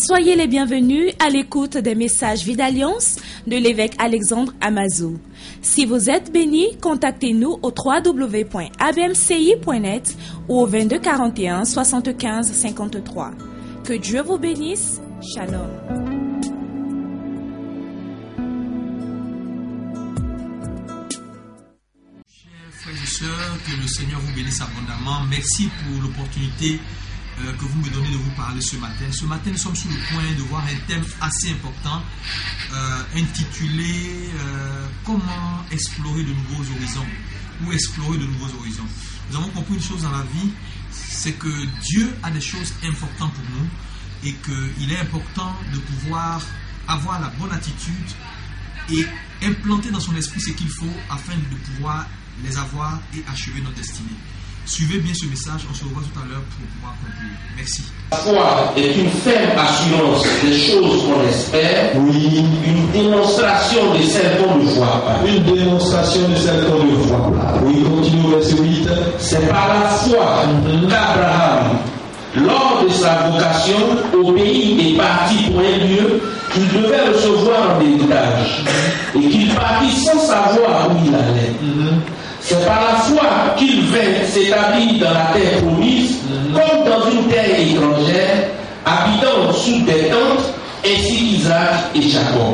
Soyez les bienvenus à l'écoute des messages Vie d'Alliance de l'évêque Alexandre Amazou. Si vous êtes bénis, contactez-nous au www.abmci.net ou au 22 41 75 53. Que Dieu vous bénisse. Shalom. Chers frères et sœurs, que le Seigneur vous bénisse abondamment. Merci pour l'opportunité que vous me donnez de vous parler ce matin. Ce matin, nous sommes sur le point de voir un thème assez important intitulé Comment explorer de nouveaux horizons ou explorer de nouveaux horizons. Nous avons compris une chose dans la vie, c'est que Dieu a des choses importantes pour nous et qu'il est important de pouvoir avoir la bonne attitude et implanter dans son esprit ce qu'il faut afin de pouvoir les avoir et achever notre destinée. Suivez bien ce message, on se revoit tout à l'heure pour pouvoir conclure. Merci. La foi est une ferme assurance des choses qu'on espère, oui, une démonstration de celles qu'on ne voit pas. Une démonstration de celles qu'on ne voit pas. Oui, continue au verset 8. C'est par la foi qu'Abraham, lors de sa vocation au pays est parti pour un lieu qu'il devait recevoir en héritage et qu'il partit sans savoir où il allait. C'est par la foi qu'il vint s'établir dans la terre promise, comme dans une terre étrangère, habitant sous des tentes, ainsi qu'Isaac et Jacob.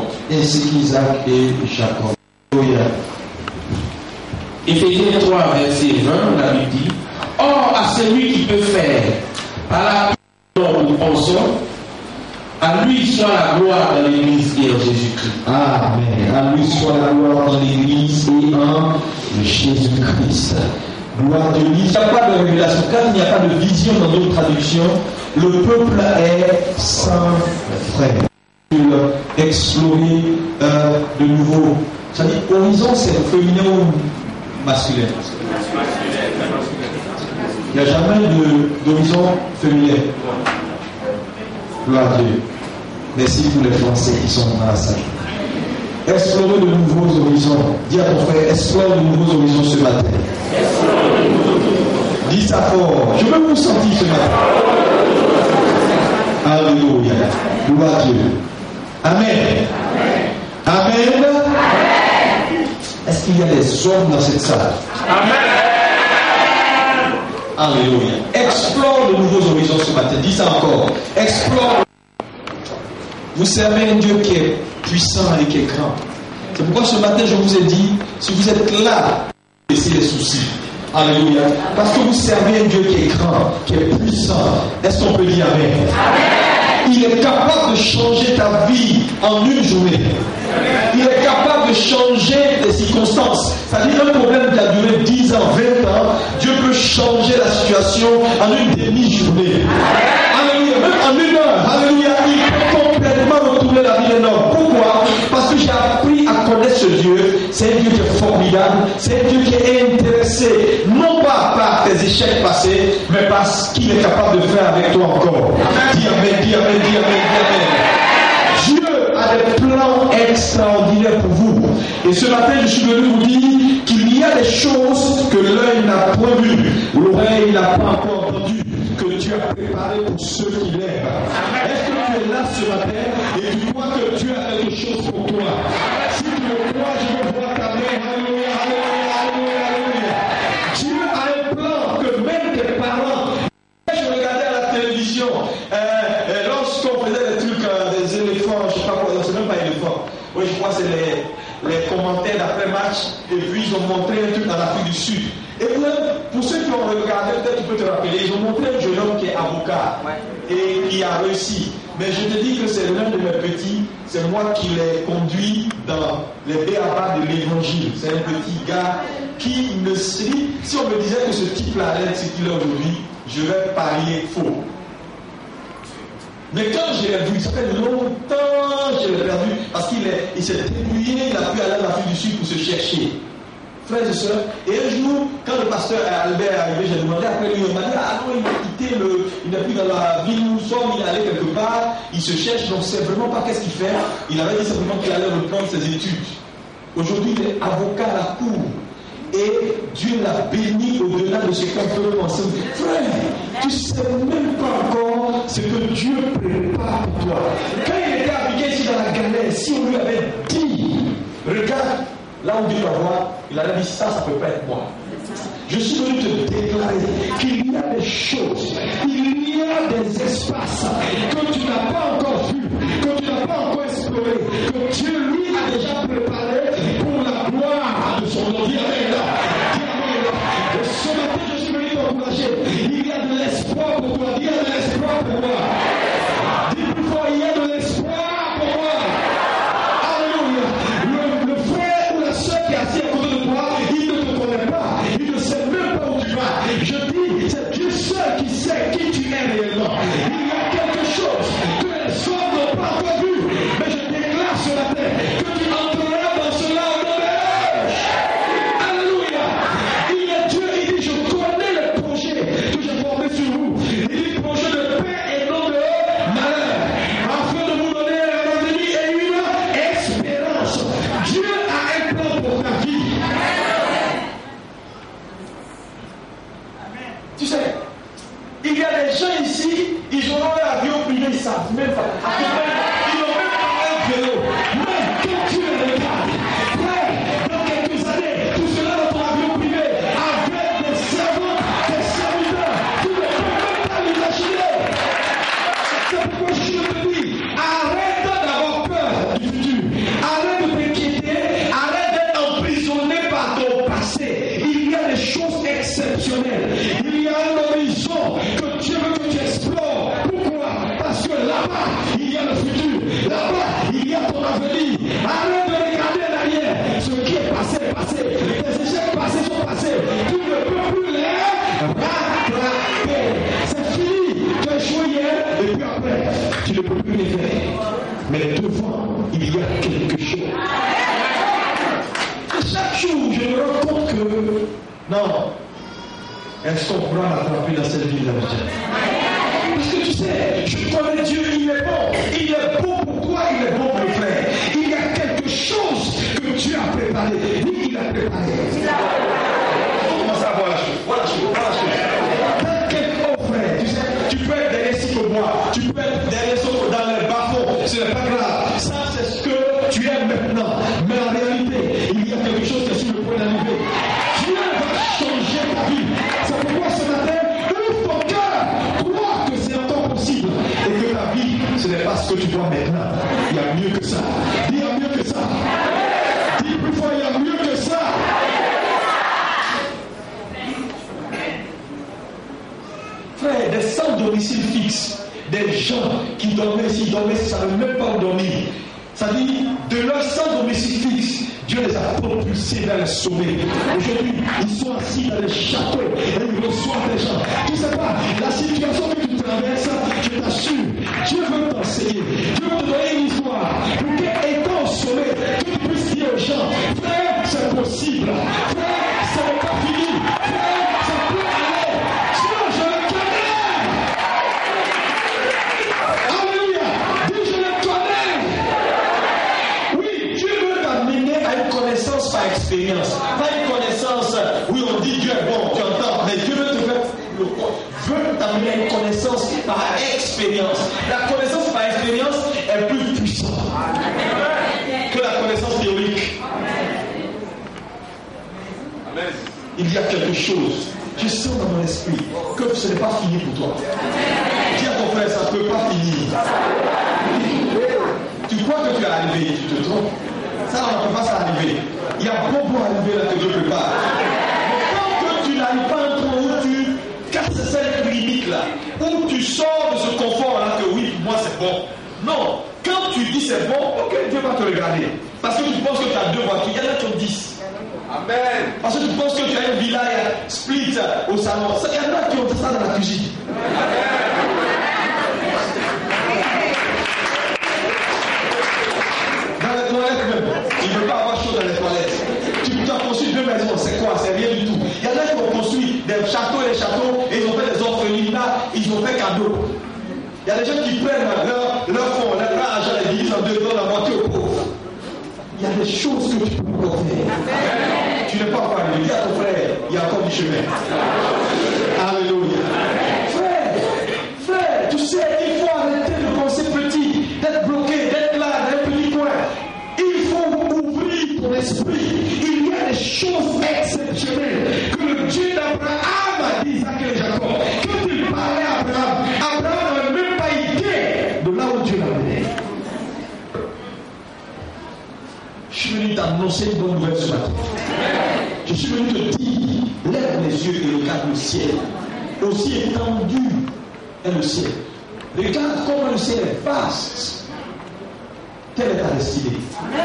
Éphésiens 3, verset 20, la Bible dit: Or, à celui qui peut faire, par la dont nous pensons, à lui soit la gloire dans l'Église et en Jésus-Christ. Amen. À lui soit la gloire dans l'Église et en Jésus-Christ. Gloire de lui. Il n'y a pas de révélation. Quand il n'y a pas de vision dans d'autres traductions, le peuple est sans frère. Explorer de nouveau. Ça dit horizon, c'est féminin ou masculin? Il n'y a jamais d'horizon féminin. Gloire à Dieu. Merci pour les Français qui sont dans la salle. Explorer de nouveaux horizons. Dis à ton frère, explore de nouveaux horizons ce matin. Dis ça fort. Je veux vous sentir ce matin. Alléluia. Gloire à Dieu. Amen. Amen. Est-ce qu'il y a des hommes dans cette salle? Amen. Alléluia. Explore de nouveaux horizons ce matin. Dis ça encore. Explore. Vous servez un Dieu qui est puissant et qui est grand. C'est pourquoi ce matin je vous ai dit, si vous êtes là, laissez les soucis. Alléluia. Parce que vous servez un Dieu qui est grand, qui est puissant. Est-ce qu'on peut dire Amen? Il est capable de changer ta vie en une journée. Il est capable de changer les circonstances. C'est-à-dire un problème qui a duré 10 ans, 20 ans, Dieu peut changer la situation en une demi-journée. Alléluia. Même en une heure. Alléluia. Il peut complètement retourner la vie d'un homme. Pourquoi? Parce que j'ai appris à connaître ce Dieu. C'est un Dieu qui est formidable. C'est un Dieu qui est intéressé, non pas par tes échecs passés, mais par ce qu'il est capable de faire avec toi encore. Dis Amen, dis Amen, dis Amen, dis Amen. Dieu a des plans extraordinaires pour vous. Et ce matin, je suis venu vous dire qu'il y a des choses que l'œil n'a point vues, l'oreille n'a pas encore entendu, que Dieu a préparé pour ceux qui l'aiment. Est-ce que tu es là ce matin et tu crois que Dieu a quelque chose pour toi? Si tu le crois, je veux voir ta main. Alléluia, alléluia, alléluia, alléluia. Dieu a un plan que même tes parents. Je regardais à la télévision, lorsqu'on faisait des trucs, des éléphants, je ne sais pas quoi, c'est même pas éléphant. Oui, je crois que c'est les commentaires d'après-match, et puis ils ont montré un truc dans l'Afrique du Sud. Et pour ceux qui ont regardé, peut-être tu peux te rappeler, ils ont montré un jeune homme qui est avocat et qui a réussi. Mais je te dis que c'est l'un de mes petits, c'est moi qui l'ai conduit dans les béabas de l'évangile. C'est un petit gars qui ne sait, si on me disait que ce type-là allait être ce qu'il est aujourd'hui, je vais parier faux. Mais quand je l'ai vu, ça fait longtemps que je l'ai perdu, parce qu'il s'est débrouillé, il a pu aller en Afrique du Sud pour se chercher. Frères et sœurs, et un jour, quand le pasteur Albert est arrivé, j'ai demandé après lui, il m'a dit, ah non, il a quitté il n'est plus dans la ville où nous sommes, il est allé quelque part, il se cherche, donc c'est vraiment pas qu'est-ce qu'il fait. Il avait dit simplement qu'il allait reprendre ses études. Aujourd'hui, il est avocat à la cour. et Dieu l'a béni au-delà de ce qu'on peut penser. Frère, tu ne sais même pas encore ce que Dieu prépare pour toi. Quand il était appliqué ici dans la galère, si on lui avait dit, regarde, là où Dieu va voir, il aurait dit ça ne peut pas être moi. Je suis venu te déclarer qu'il y a des choses, il y a des espaces que tu n'as pas encore vus, que tu n'as pas encore explorés, que Dieu lui a déjà préparé pour la gloire de son nom. Ce matin, je suis venu t'encourager. Il y a de l'espoir pour toi. Il y a de l'espoir pour moi. Dis plus fort, il y a de l'espoir pour moi. Alléluia. Le frère ou la soeur qui est assis à côté de toi, il ne te connaît pas. Il ne sait même pas où tu vas. Je dis, c'est Dieu seul qui sait qui tu es réellement. Il y a quelque chose que les hommes n'ont pas encore vu. Mais je déclare ce matin que tu entreras dans cela au nom de Jésus. Alléluia. Il est Dieu, il dit, je connais le projet que j'ai formé sur vous. Il dit, projet de paix et non de malheur, afin de vous donner un avenir et une espérance. Dieu a un plan pour ta vie. Tu sais, il y a des gens ici, ils ont un avion privé, ils ne savent même pas. Ils n'ont même pas un vélo. Mais quand tu les regardes, frère, dans quelques années, tout cela dans ton avion privé, avec des servants, des serviteurs, tu ne peux même pas l'imaginer. C'est pourquoi je te dis, arrête d'avoir peur du futur. Arrête de t'inquiéter, arrête d'être emprisonné par ton passé. Il y a des choses exceptionnelles. Il y a un horizon que Dieu veut que tu explores. Pourquoi? Parce que là-bas, il y a le futur. Là-bas, il y a ton avenir. Arrête de regarder en arrière. Ce qui est passé, est passé. Les échecs passés sont passés. Tu ne peux plus les rattraper. C'est fini. Tu as échoué hier et puis après, tu ne peux plus les faire. Mais devant, il y a quelque chose. Et chaque jour, je me rends compte que non. Est-ce qu'on pourra m'attraper dans cette ville-là? Parce que tu sais, je connais Dieu, il est bon. Il est bon pour toi, il est bon pour le frère. Il y a quelque chose que Dieu a préparé. Oui, il a préparé. On commence à voir la chose. Voilà la chose. Dans quel frère, tu sais, tu peux être derrière ci pour moi. Tu peux être derrière ça dans les bas-fonds. Ce n'est pas grave. Ça, c'est ce que tu es maintenant. Mais en réalité, il y a quelque chose qui est sur le point d'arriver. Dieu va changer ta vie. C'est pourquoi ce matin, ouvre ton cœur, crois que c'est encore possible et que ta vie, ce n'est pas ce que tu vois maintenant. Il y a mieux que ça. Dis, il y a mieux que ça. Dis plus fort, il y a mieux que ça. Frère, des sans domicile fixe, des gens qui dormaient ici, ne savaient même pas où dormir. Ça dit, de leur sans domicile fixe, Dieu les a propulsés vers les sommets. Aujourd'hui, ils sont assis dans les châteaux et ils reçoivent des gens. Tu ne sais pas, la situation que tu traverses, je t'assure, Dieu veut t'enseigner. Dieu veut te donner une histoire. Pour qu'étant au sommet, que tu puisses dire aux gens, frère, c'est possible. Frère, ça n'est pas fini. Frère, ça peut aller. Sinon, je le connais. Alléluia. Dis, je le connais. Dieu veut t'amener à une connaissance par expérience. Pas une connaissance, oui, on dit Dieu est bon, tu entends, mais Dieu veut t'amener à une connaissance par expérience. La connaissance par expérience est plus puissante que la connaissance théorique. Amen. Il y a quelque chose. Je sens dans mon esprit que ce n'est pas fini pour toi. Dis à ton frère, ça ne peut pas finir. Tu crois que tu es arrivé, tu te trompes. Ça, on ne peut pas s'arriver. Il y a beaucoup à arriver là que Dieu prépare. Mais tant que tu n'arrives pas à un point où tu casses cette limite-là, où tu sors de ce confort-là que oui, pour moi c'est bon. Non, quand tu dis c'est bon, ok, Dieu va te regarder. Parce que tu penses que tu as 2 voitures, il y en a qui ont 10. Amen. Parce que tu penses que tu as une villa split au salon. Il y en a qui ont ça dans la cuisine. Dans les toilettes même, il ne veut pas avoir chaud dans les toilettes. Tu as construit 2 maisons, c'est quoi? C'est rien du tout. Il y en a qui ont construit des châteaux et des châteaux et ils ont fait des orphelinats, ils ont fait cadeau. Il y a des gens qui prennent leur fonds, leur argent, les divisent en 2 dans la moitié aux pauvres. Il y a des choses que tu peux encore faire. Tu tu n'es pas encore arrivé. Dis à ton frère, il y a encore du chemin. Alléluia. Frère, tu sais, il faut arrêter de penser petit, d'être bloqué, d'être là, dans un petit coin. Il faut ouvrir ton esprit. Il y a des choses exceptionnelles que le Dieu d'Abraham a dit à Isaac et Jacob. Quand il parlait à Abraham, Abraham n'avait même pas idée de là où Dieu l'a mené. Je suis venu t'annoncer une bonne nouvelle ce matin. Je suis venu te dire, lève les yeux et regarde le ciel. Aussi étendu est le ciel. Regarde comment le ciel est vaste. Telle est ta destinée.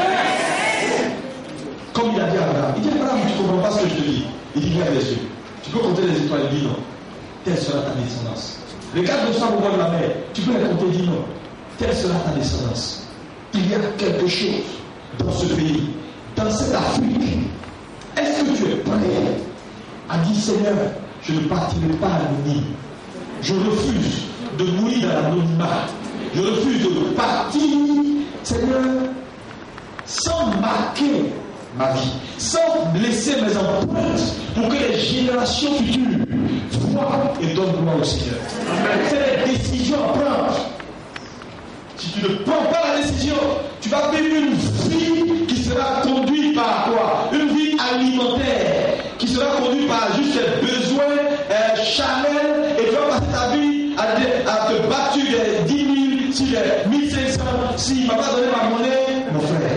Comme il a dit à Abraham. Il dit à Abraham, tu ne comprends pas ce que je te dis. Il dit, lève les yeux. Tu peux compter les étoiles. Il dit non. Telle sera ta descendance. Regarde le sang au bord de la mer. Tu peux les compter. Il dit non. Telle sera ta descendance. Il y a quelque chose dans ce pays, dans cette Afrique. Est-ce que tu es prêt à dire, Seigneur, je ne partirai pas à l'ennemi. Je refuse de mourir dans l'anonymat. Je refuse de partir, Seigneur, sans marquer ma vie, sans laisser mes empreintes pour que les générations futures voient et donnent gloire au Seigneur. C'est des décisions à prendre. Si tu ne prends pas la décision, tu vas vivre une vie qui sera conduite par quoi? Une vie alimentaire, qui sera conduite par juste les besoins charnels, et tu vas passer ta vie à te battre sur les 10 000, sur les 1500. S'il ne m'a pas donné ma monnaie, mon frère.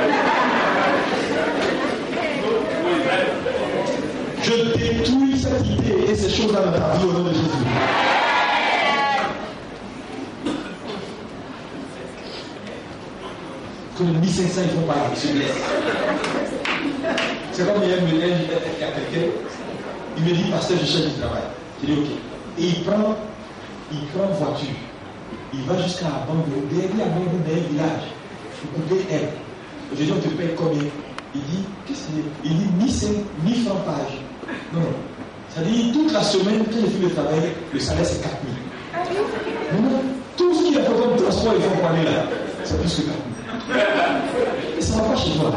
Je détruis cette idée et ces choses-là dans ta vie au nom de Jésus. Que les 1500 ils font pas la blesse. C'est comme il y a quelqu'un, il me dit, pasteur, je cherche du travail. Je dis ok. Et il prend une voiture. Il va jusqu'à Bangou, derrière Bangou, dans un village. Pour couper elle. Je dis, on te paye combien? Il dit, qu'est-ce que c'est? Il dit 1000 francs par jour. Non. Ça dit, toute la semaine, quand je fais le travail, le salaire c'est 4000. Non. Tout ce qu'il a fait comme transport, il faut pour aller là. C'est plus que 4000. Et ça ne va pas chez toi.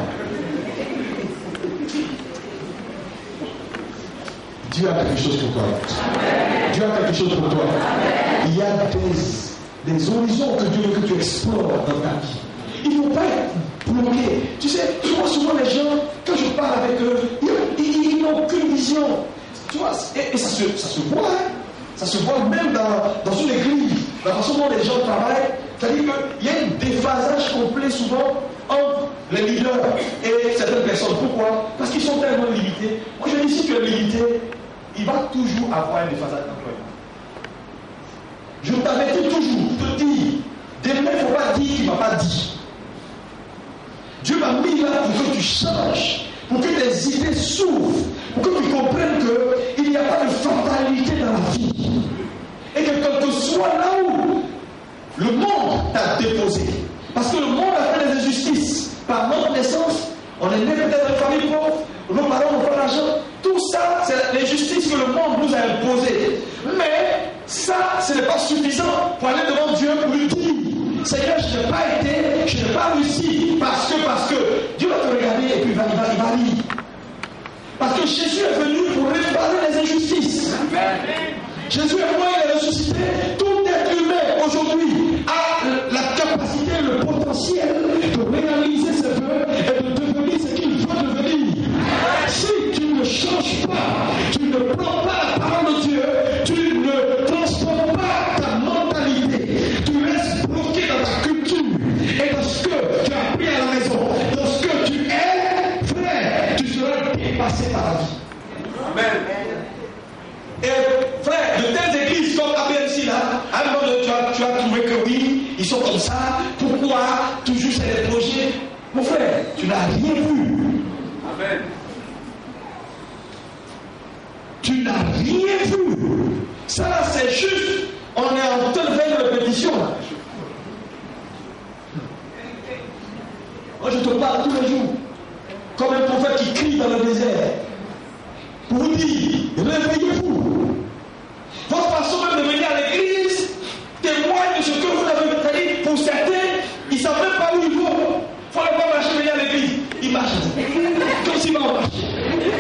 Dieu a quelque chose pour toi. Dieu a quelque chose pour toi. Il y a des horizons que Dieu veut que tu explores dans ta vie. Il ne faut pas être bloqué. Tu sais, je vois souvent les gens, quand je parle avec eux, ils n'ont aucune vision. Tu vois, et ça se voit. Hein? Ça se voit même dans une église, la façon dont les gens travaillent. C'est-à-dire qu'il y a un déphasage complet souvent entre les leaders et certaines personnes. Pourquoi? Parce qu'ils sont tellement limités. Moi je dis, si tu es limité, il va toujours avoir un déphasage d'employement. Je t'avertis toujours, pour te dire, demain il ne faut pas dire qu'il ne m'a pas dit. Dieu m'a mis là pour que tu changes, pour que tes idées s'ouvrent, pour que tu comprennes qu'il n'y a pas de fatalité dans la vie. Et que quel que soit là où le monde t'a déposé, parce que le monde a fait des injustices, par notre naissance, on est né peut-être dans une famille pauvre, nos parents n'ont pas d'argent, tout ça c'est l'injustice que le monde nous a imposée. Mais ça, ce n'est pas suffisant pour aller devant Dieu pour lui dire, Seigneur, je n'ai pas été, je n'ai pas réussi, parce que Dieu va te regarder et puis il va rire. Parce que Jésus est venu pour réparer les injustices. Jésus est mort, il est ressuscité. Tout être humain aujourd'hui a la capacité, le potentiel de réaliser ses vœux et de devenir ce qu'il veut devenir. Si tu ne changes pas, tu ne prends pas la parole de Dieu, tu ne transformes pas ta mentalité, tu restes bloqué dans ta culture et dans ce que tu as appris à la maison, dans ce que tu es, frère, tu seras dépassé par la vie. Amen. Et frère, de telles églises comme ABMC là, à un moment donné, tu as trouvé que oui, ils sont comme ça, pourquoi toujours c'est des projets? Mon frère, tu n'as rien vu. Amen. Tu n'as rien vu. Ça là, c'est juste, on est en train de faire une répétition là. Moi je te parle tous les jours, comme un prophète qui crie dans le désert, pour vous dire, réveillez-vous. Votre façon même de venir à l'église témoigne de ce que vous avez fait. Pour certains, ils ne savent même pas où ils vont. Il ne faut pas marcher venir à l'église. Ils marchent comme s'ils vont marcher.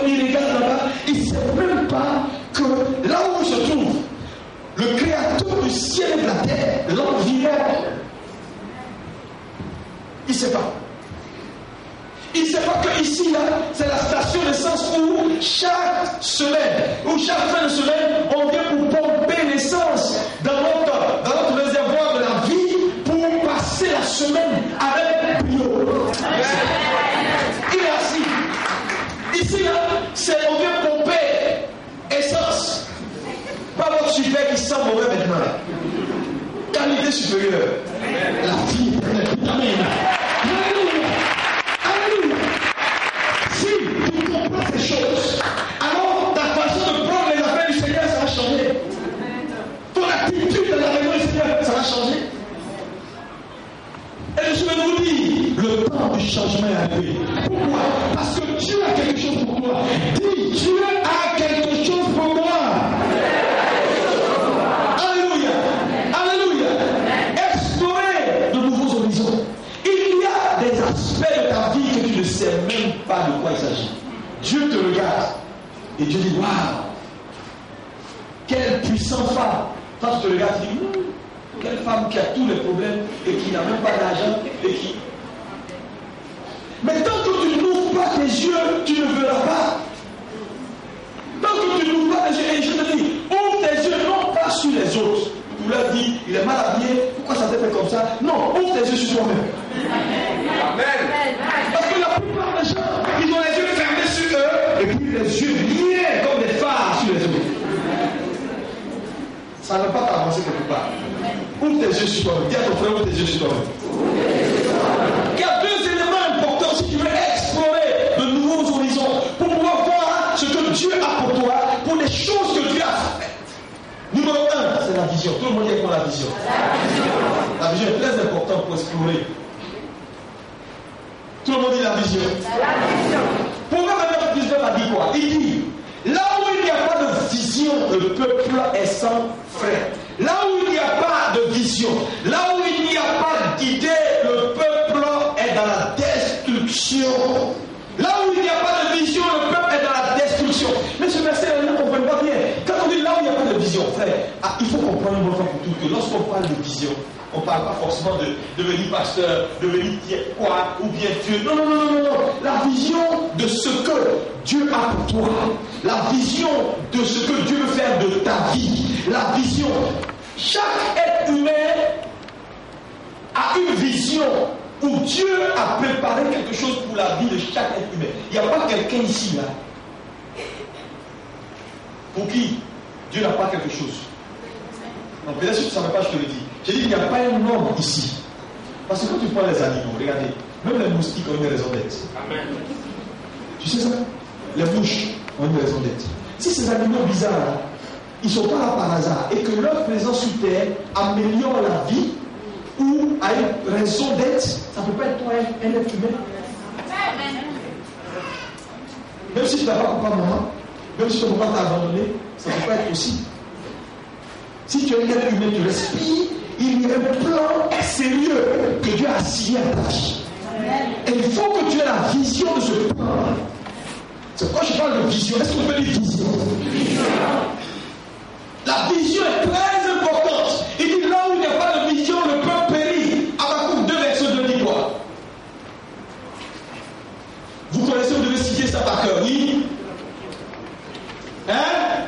comme il regarde là-bas, il ne sait même pas que là où il se trouve, le créateur du ciel et de la terre l'environne. Il ne sait pas. Il ne sait pas que ici, là, c'est la station d'essence où chaque semaine, ou chaque fin de semaine, on vient pour pomper l'essence dans notre réservoir de la vie pour passer la semaine avec brio. Il est assis. Ici, là, on vient pomper essence. Pas votre super qui sent mauvais maintenant. Qualité supérieure. La vie éternelle. Amen. Alléluia. Si tu comprends ces choses, alors ta façon de prendre les affaires du Seigneur, ça va changer. Ton attitude dans la maison du Seigneur, ça va changer. Et je vais vous dire, le temps du changement est arrivé. Pourquoi? Parce que Dieu a quelque chose pour toi. Dis, Dieu a quelque chose pour moi. Alléluia. Alléluia. Explorer de nouveaux horizons. Il y a des aspects de ta vie que tu ne sais même pas de quoi il s'agit. Dieu te regarde et Dieu dit, waouh, quelle puissante femme. Quand tu te regardes, tu dis, quelle femme qui a tous les problèmes et qui n'a même pas d'argent et qui... Mais tant que tu n'ouvres pas tes yeux, tu ne verras pas. Tant que tu n'ouvres pas tes yeux, et je te dis, ouvre tes yeux non pas sur les autres. Tu leur dis, il est mal habillé, pourquoi ça t'est fait comme ça? Non, ouvre tes yeux sur toi-même. Amen. Parce que la plupart des gens, ils ont les yeux fermés sur eux et puis les yeux liés comme des phares sur les autres. Ça ne va pas t'avancer quelque part. Ouvre tes yeux sur toi-même. Dis à ton frère, ouvre tes yeux sur toi-même. Il y a deux éléments importants si tu veux explorer de nouveaux horizons pour pouvoir voir ce que Dieu a pour toi, pour les choses que Dieu a faites. Numéro 1, c'est la vision. Tout le monde dit quoi la vision? La vision est très importante pour explorer. Tout le monde dit la vision. Pourquoi maintenant Christ a dit quoi? Il dit, là où il n'y a pas de vision, le peuple est sans frère. Là où il n'y a pas de vision, là où il n'y a pas d'idée, le peuple est dans la destruction. Là où il n'y a pas de vision, le peuple est dans la destruction. Mais ce verset, on ne comprend pas bien. Quand on dit là où il n'y a pas de vision, frère, il faut comprendre une bonne fois pour toutes que lorsqu'on parle de vision, on ne parle pas forcément de devenir pasteur, devenir quoi, ou bien Dieu. Non, non, non, non, non. La vision de ce que Dieu a pour toi. La vision de ce que Dieu veut faire de ta vie. La vision. Chaque être humain a une vision où Dieu a préparé quelque chose pour la vie de chaque être humain. Il n'y a pas quelqu'un ici, là, pour qui Dieu n'a pas quelque chose. Non, peut-être si tu ne savais pas, je te le dis. J'ai dit qu'il n'y a pas un homme ici. Parce que quand tu prends les animaux, regardez, même les moustiques ont une raison d'être. Amen. Tu sais ça? Les mouches ont une raison d'être. Si ces animaux bizarres, là, ils ne sont pas là par hasard et que leur présence sur terre améliore la vie ou a une raison d'être, ça ne peut pas être toi un être humain. Même si tu n'as pas papa, maman, même si ton papa t'a abandonné, ça ne peut pas être possible. Si tu es un être humain, tu respires, il y a un plan sérieux que Dieu a assigné à ta vie. Et il faut que tu aies la vision de ce plan. C'est pourquoi je parle de vision. Est-ce qu'on peut dire vision? La vision est très importante. Il dit là où il n'y a pas de vision, le peuple périt. Habakkuk 2, verset 2 dit quoi? Vous connaissez, vous devez citer ça par cœur, oui? Hein?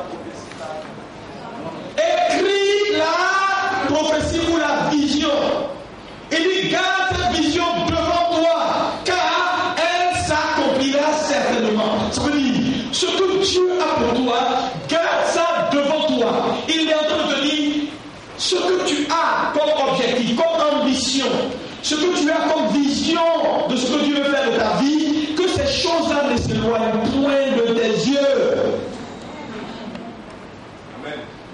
Écris la prophétie ou la vision. Il dit garde cette vision devant toi, car elle s'accomplira certainement. Ça veut dire, ce que Dieu a pour toi, garde ça devant toi. Il est en train de te dire, ce que tu as comme objectif, comme ambition, ce que tu as comme vision de ce que Dieu veut faire de ta vie, que ces choses-là ne s'éloignent point de tes yeux. Amen.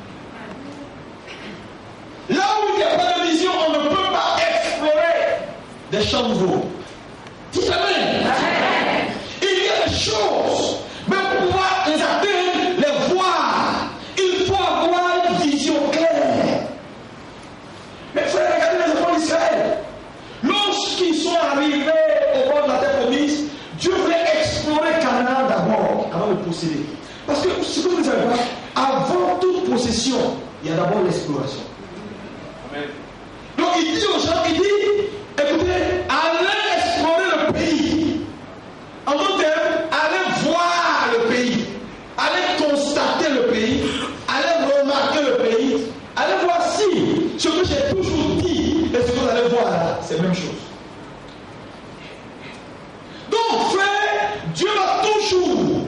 Là où il n'y a pas de vision, on ne peut pas explorer des champs nouveaux. Dis Amen. Il y a des choses, mais pour pouvoir les atteindre, les voir, il faut avoir une vision claire. Mais frère, regardez les enfants d'Israël. Lorsqu'ils sont arrivés au bord de la terre promise, Dieu voulait explorer Canaan d'abord. posséder. Parce que ce que vous ne savez pas, avant toute possession, il y a d'abord l'exploration. Amen. Donc il dit aux gens, il dit, écoutez, allez explorer le pays. En d'autres termes, allez voir le pays. Allez constater le pays. Allez remarquer le pays. Allez voir si ce que j'ai toujours dit et ce que vous allez voir là, c'est la même chose. Donc, frère, Dieu va toujours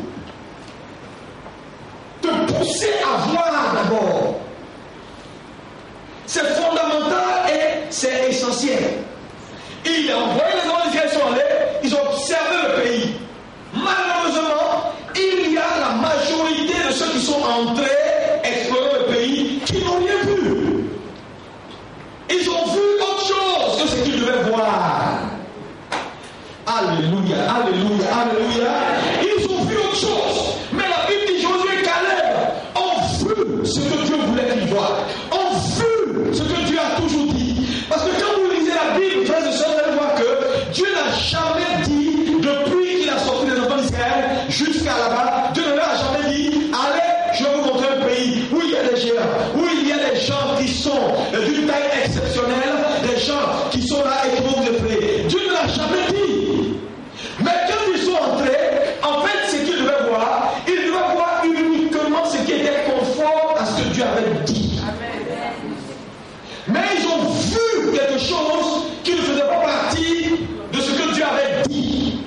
te pousser à voir d'abord. C'est fondamental et c'est essentiel. Il a envoyé les gens d'Israël sont allés, ils ont observé le pays. Malheureusement, il y a la majorité de ceux qui sont entrés explorer le pays qui n'ont rien vu. Ils ont vu autre chose que ce qu'ils devaient voir. Alléluia, alléluia, alléluia. Ils ont vu autre chose. Mais la Bible dit Josué et Caleb ont vu ce que Dieu voulait qu'ils voient. Ont vu ce que Dieu a toujours dit. Parce que quand vous lisez la Bible, frères et sœurs, vous allez voir que Dieu n'a jamais dit, depuis qu'il a sorti les enfants d'Israël jusqu'à là-bas, Dieu ne leur a jamais dit, allez, je vais vous montrer un pays où il y a des géants, où il y a des gens qui sont d'une taille exceptionnelle, des gens qui sont là et qui vont vous effrayer. Dieu ne l'a jamais dit. Mais quand ils sont entrés, en fait, ce qu'ils devaient voir, ils devaient voir uniquement ce qui était conforme à ce que Dieu avait dit. Mais ils ont vu quelque chose qui ne faisait pas partie de ce que Dieu avait dit.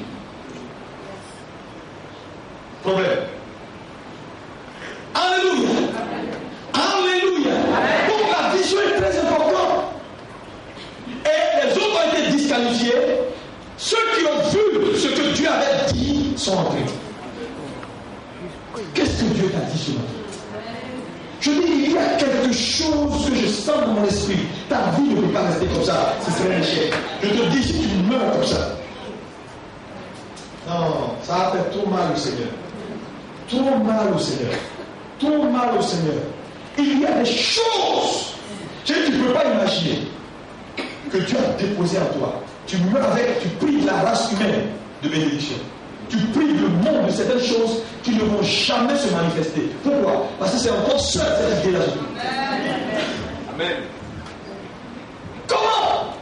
Problème. Alléluia. Alléluia. Donc la vision est très importante. Et les autres ont été disqualifiés. Ceux qui ont vu ce que Dieu avait dit sont entrés. Qu'est-ce que Dieu t'a dit ce matin? Je dis, il y a quelque chose que je sens dans mon esprit. Ta vie ne peut pas rester comme ça. Ce serait un échec. Je te dis, si tu meurs comme ça. Non, ça a fait trop mal au Seigneur. Trop mal au Seigneur. Trop mal au Seigneur. Il y a des choses que tu ne peux pas imaginer que Dieu a déposées en toi. Tu meurs avec, tu prives la race humaine de bénédiction. Tu prives le monde de certaines choses qui ne vont jamais se manifester. Pourquoi? Parce que c'est encore seul cette idée-là. Amen. Comment?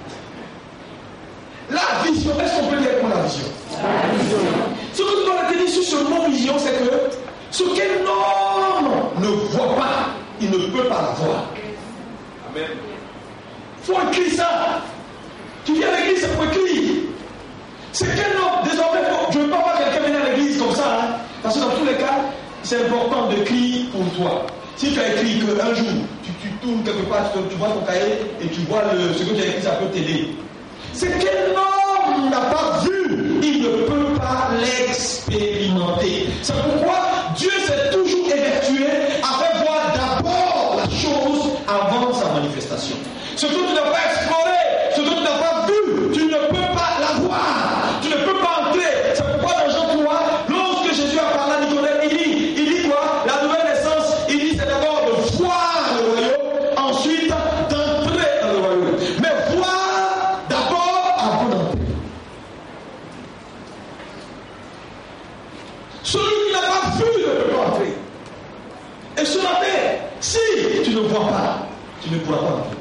La vision, est-ce qu'on peut dire pour la vision? Ce que nous dois te dire sur ce mot vision, c'est que ce qu'un homme ne voit pas, il ne peut pas la voir. Amen. Il faut écrire ça. Tu viens à l'église, c'est pour écrire. C'est qu'un homme, désormais, je ne veux pas voir quelqu'un venir à l'église comme ça, hein, parce que dans tous les cas, c'est important d'écrire pour toi. Si tu as écrit qu'un jour, tu tournes quelque part, tu vois ton cahier et tu vois ce que tu as écrit, ça peut t'aider. C'est qu'un homme n'a pas vu, il ne peut pas l'expérimenter. C'est pourquoi Dieu s'est toujours évertué à faire voir d'abord la chose avant sa manifestation. Ce que tu n'as pas exploré, ce que tu n'as pas vu, tu ne peux pas l'avoir. Tu ne peux pas entrer. C'est pourquoi dans Jean 3, lorsque Jésus a parlé à Nicodème, il dit quoi? La nouvelle naissance, il dit c'est d'abord de voir le royaume, ensuite d'entrer dans le royaume. Mais voir d'abord avant d'entrer. Celui qui n'a pas vu ne peut pas entrer. Et ce matin, si tu ne vois pas, tu ne pourras pas entrer.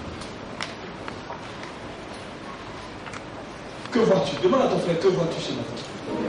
Que vois-tu? Demande à ton frère, que vois-tu ce matin?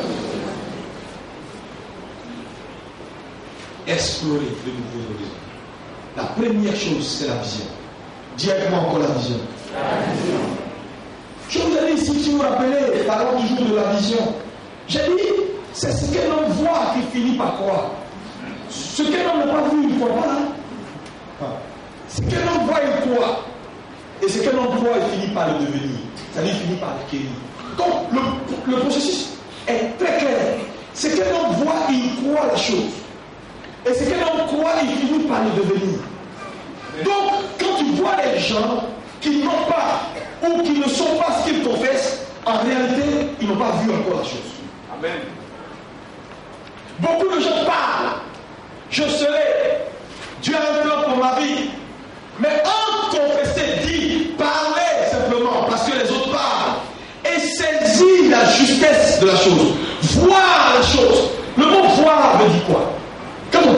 Explorer de nouveaux horizons. La première chose, c'est la vision. Dis avec moi encore la vision. La vision. Je vous ai dit ici, si vous vous rappelez, parlons toujours de la vision. J'ai dit, c'est ce qu'un homme voit qui finit par croire. Ce qu'un homme n'a pas vu, il ne croit pas. Ce qu'un homme voit, il croit. Et ce qu'un homme croit, il finit par le devenir. C'est-à-dire, il finit par l'acquérir. Donc, le processus est très clair. Ce qu'un homme voit, il croit la chose. Et ce qu'un homme croit, il finit par le devenir. Donc, quand tu vois les gens qui n'ont pas ou qui ne sont pas ce qu'ils confessent, en réalité, ils n'ont pas vu encore la chose. Amen. Beaucoup de gens parlent. Je serai. Dieu a un plan pour ma vie. Mais en confesser, dit, parler simplement, parce que les autres parlent, et saisir la justesse de la chose, voir la chose. Le mot voir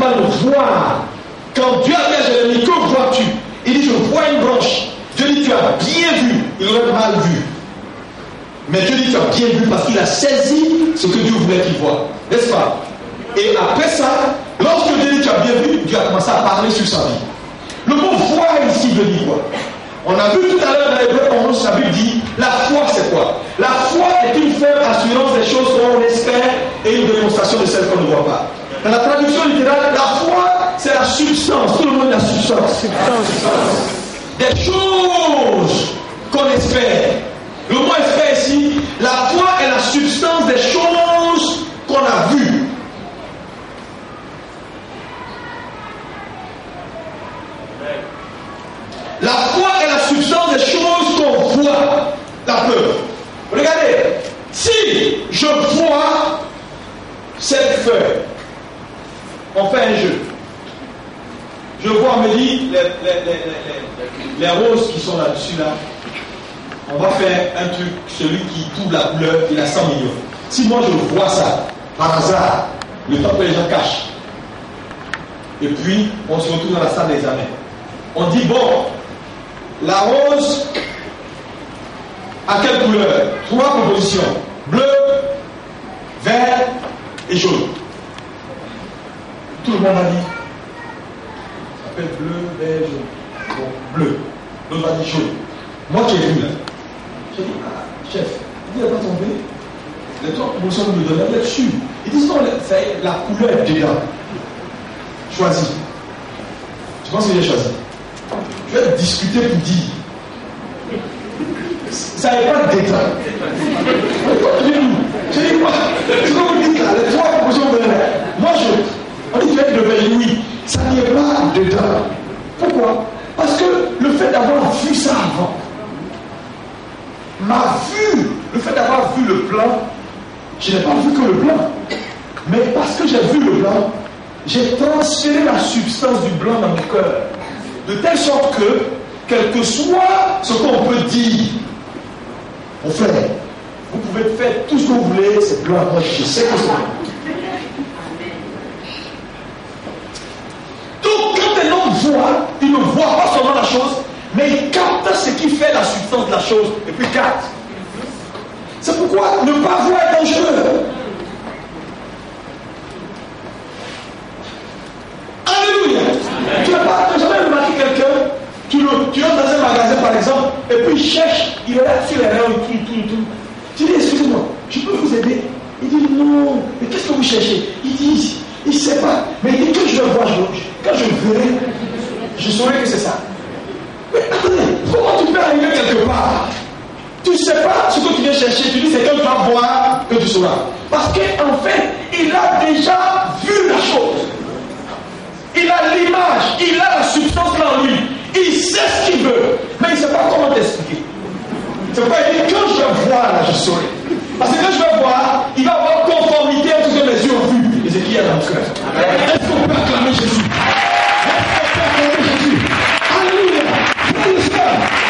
va le voir. Quand Dieu a dit à Jérémie, que vois-tu? Il dit, je vois une branche. Dieu dit, tu as bien vu. Il aurait mal vu. Mais Dieu dit, tu as bien vu parce qu'il a saisi ce que Dieu voulait qu'il voie. N'est-ce pas? Et après ça, lorsque Dieu dit, tu as bien vu, Dieu a commencé à parler sur sa vie. Le mot foi ici veut dire quoi? On a vu tout à l'heure dans l'Hébreu 11, la Bible dit, la foi c'est quoi? La foi est une ferme assurance des choses dont on espère et une démonstration de celles qu'on ne voit pas. Dans la traduction littérale, la foi c'est la substance. Tout le monde la substance. Des choses qu'on espère. Le mot espère ici, la foi est la substance des choses qu'on a vues. La foi est la substance des choses qu'on voit. La preuve. Regardez, si je vois cette feuille, on fait un jeu. Je vois, on me dit, les roses qui sont là-dessus, là, on va faire un truc, celui qui trouve la couleur, il a 100 millions. Si moi je vois ça, par hasard, le temps que les gens cachent, et puis on se retrouve dans la salle d'examen, on dit, bon, la rose, à quelle couleur? 3 propositions. Bleu, vert et jaune. Tout le monde a dit. Ça s'appelle bleu, vert, jaune. Bon, bleu. L'autre a dit jaune. Moi qui ai vu là. J'ai dit, ah, chef, il n'a pas tombé. Les 3 propositions que me donnaient là-dessus. Ils disent non, c'est la couleur dedans. Choisis. Tu penses que j'ai choisi? Je vais discuter pour dire. Ça n'est pas de détail. Je dis quoi? Ce que vous dites là, les 3 propositions de moi on dit que tu es devenu oui. Ça n'y est pas dedans. Pourquoi? Parce que le fait d'avoir vu ça avant, ma vue, le fait d'avoir vu le blanc, je n'ai pas vu que le blanc. Mais parce que j'ai vu le blanc, j'ai transféré la substance du blanc dans mon cœur. De telle sorte que, quel que soit ce qu'on peut dire, mon frère, vous pouvez faire tout ce que vous voulez, c'est blanc. Moi, je sais que c'est blanc. Donc, quand un homme voit, il ne voit pas seulement la chose, mais il capte ce qui fait la substance de la chose, et puis il capte. C'est pourquoi ne pas voir est dangereux. Alléluia. Tu n'as jamais remarqué quelqu'un, tu entres dans un magasin par exemple, et puis il cherche, il est là sur les rayons, tout. Tu dis, excusez-moi, je peux vous aider? Il dit, non, mais qu'est-ce que vous cherchez? Il dit, il ne sait pas, mais il dit que je le vois, quand je verrai, je saurai que c'est ça. Mais attendez, comment tu peux arriver quelque part? Tu ne sais pas ce que tu viens chercher, tu dis c'est quand tu vas voir que tu sauras. Parce qu'en fait, il a déjà vu la chose. Il a l'image, il a la substance en lui. Il sait ce qu'il veut, mais il ne sait pas comment t'expliquer. C'est pourquoi il dit quand je vais voir, là, je saurai. Parce que quand je vais voir, il va avoir conformité à tout ce que mes yeux ont vu. Ézéchiel dans le cœur. Est-ce qu'on peut acclamer Jésus? Est-ce qu'on peut acclamer Jésus? Alléluia.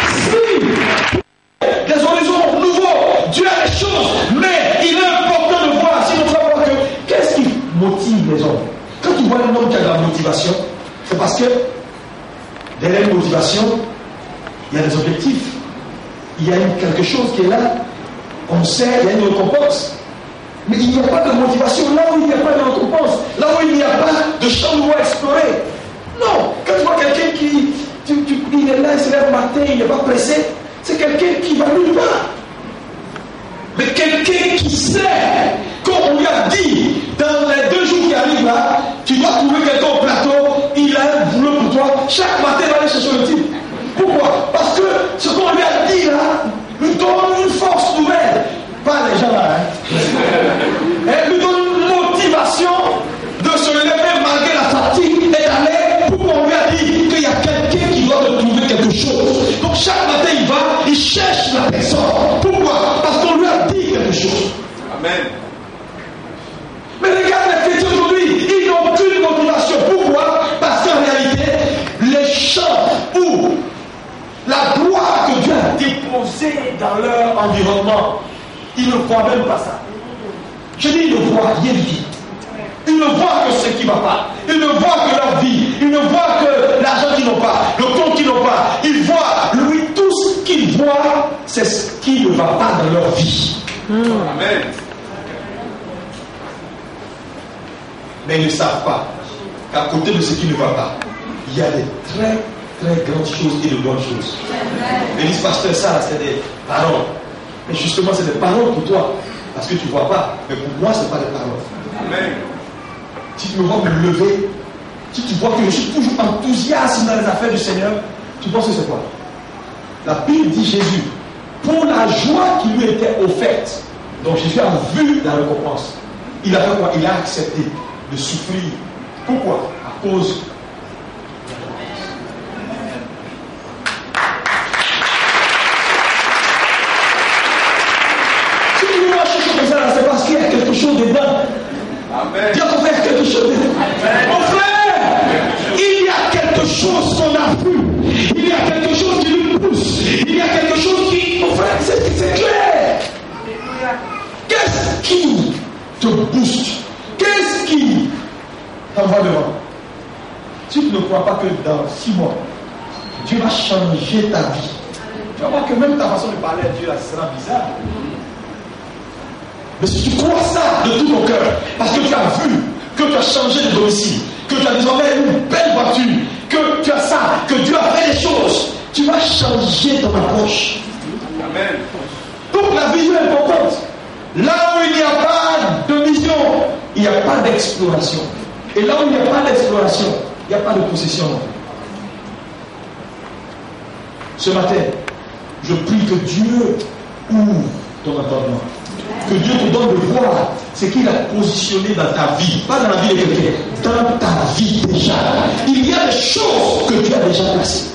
Si des horizons nouveaux, Dieu a les choses, mais il est important de voir. Sinon, tu vas voir que qu'est-ce qui motive les hommes? Quand tu vois un homme qui a de la motivation, c'est parce que derrière une motivation, il y a des objectifs. Il y a quelque chose qui est là. On sait, il y a une récompense. Mais il n'y a pas de motivation là où il n'y a pas de récompense. Là où il n'y a pas de champ nouveau à explorer. Non, quand tu vois quelqu'un qui il est là, il se lève le matin, il n'est pas pressé, c'est quelqu'un qui va nulle part. Mais quelqu'un qui sait, comme on lui a dit, dans les 2 jours qui arrivent là, tu dois trouver quelqu'un au plateau, il a un boulot pour toi, chaque matin il va aller chercher le type. Pourquoi? Parce que ce qu'on lui a dit là, lui donne une force nouvelle. Pas les gens là, elle lui donne une motivation de se lever malgré la fatigue et d'aller pour qu'on lui a dit qu'il y a quelqu'un qui doit te trouver quelque chose. Donc chaque matin il va, il cherche la personne. Pourquoi? Parce qu'on lui a dit quelque chose. Amen. Mais regarde les chrétiens aujourd'hui, ils n'ont aucune motivation. Pourquoi? Parce qu'en réalité, les champs où la gloire que Dieu a déposée dans leur environnement, ils ne voient même pas ça. Je dis, ils ne voient rien du tout. Ils ne voient que ce qui ne va pas. Ils ne voient va pas dans leur vie. Amen. Mais ils ne savent pas qu'à côté de ce qui ne va pas, il y a des très très grandes choses et de bonnes choses. Mais disent, pasteur, ça c'est des paroles. Mais justement, c'est des paroles pour toi. Parce que tu ne vois pas. Mais pour moi, ce n'est pas des paroles. Amen. Si tu me vois me lever, si tu vois que je suis toujours enthousiaste dans les affaires du Seigneur, tu penses que c'est quoi? La Bible dit Jésus, pour la joie qui lui était offerte, donc Jésus a vu la récompense. Il a fait quoi? Il a accepté de souffrir. Pourquoi? À cause. Si tu me vois chercher comme ça, c'est parce qu'il y a quelque chose dedans. Amen. Dieu a fait quelque chose dedans. Mon frère, il y a quelque chose qu'on a vu. Il y a quelque chose qui nous pousse. Il y a quelque chose qui. Mon frère, c'est clair. Qu'est-ce qui te booste? Qu'est-ce qui t'envoie devant? Si tu ne crois pas que dans 6 mois, Dieu va changer ta vie, tu vas voir que même ta façon de parler à Dieu là, sera bizarre. Mais si tu crois ça de tout ton cœur, parce que tu as vu que tu as changé de domicile, que tu as désormais une belle voiture, que tu as ça, que Dieu a fait des choses, tu vas changer ton approche. Amen. Donc la vision est importante. Là où il n'y a pas de vision, il n'y a pas d'exploration. Et là où il n'y a pas d'exploration, il n'y a pas de possession. Ce matin, je prie que Dieu ouvre ton entendement. Que Dieu te donne de voir ce qu'il a positionné dans ta vie. Pas dans la vie de quelqu'un, dans ta vie déjà. Il y a des choses que Dieu a déjà placées.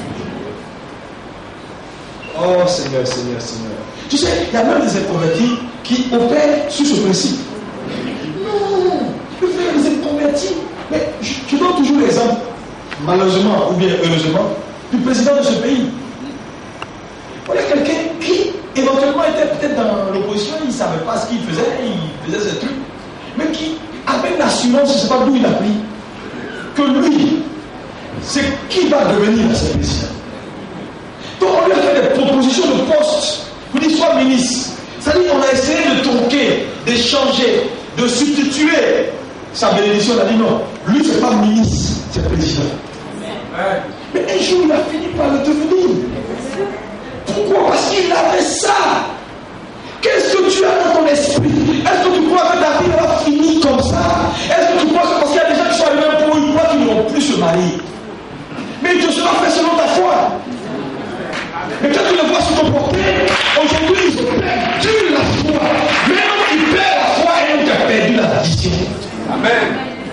Oh Seigneur, Seigneur, Seigneur. Tu sais, il y a même des inconvertis qui opèrent sur ce principe. Non, je fais des inconvertis. Mais je donne toujours l'exemple, malheureusement ou bien heureusement, du président de ce pays. Il y a quelqu'un qui, éventuellement, était peut-être dans l'opposition, il ne savait pas ce qu'il faisait, il faisait ses trucs, mais qui avait l'assurance, je ne sais pas d'où il a pris, que lui, c'est qui va devenir ce président. Donc on lui a fait des propositions de poste pour qu'il soit ministre. C'est-à-dire qu'on a essayé de tronquer, d'échanger, de substituer sa bénédiction. On a dit non, lui c'est pas ministre, c'est président. Mais un jour il a fini par le devenir. Pourquoi? Parce qu'il avait ça. Qu'est-ce que tu as dans ton esprit? Est-ce que tu crois que ta vie va finir comme ça? Est-ce que tu crois que parce qu'il y a des gens qui sont arrivés pour une fois qu'ils ne vont plus se marier? Mais il te sera fait selon ta foi. Mais quand tu le vois se comporter, aujourd'hui ils ont perdu la foi. Maintenant tu perds la foi et tu as perdu la vision. Amen.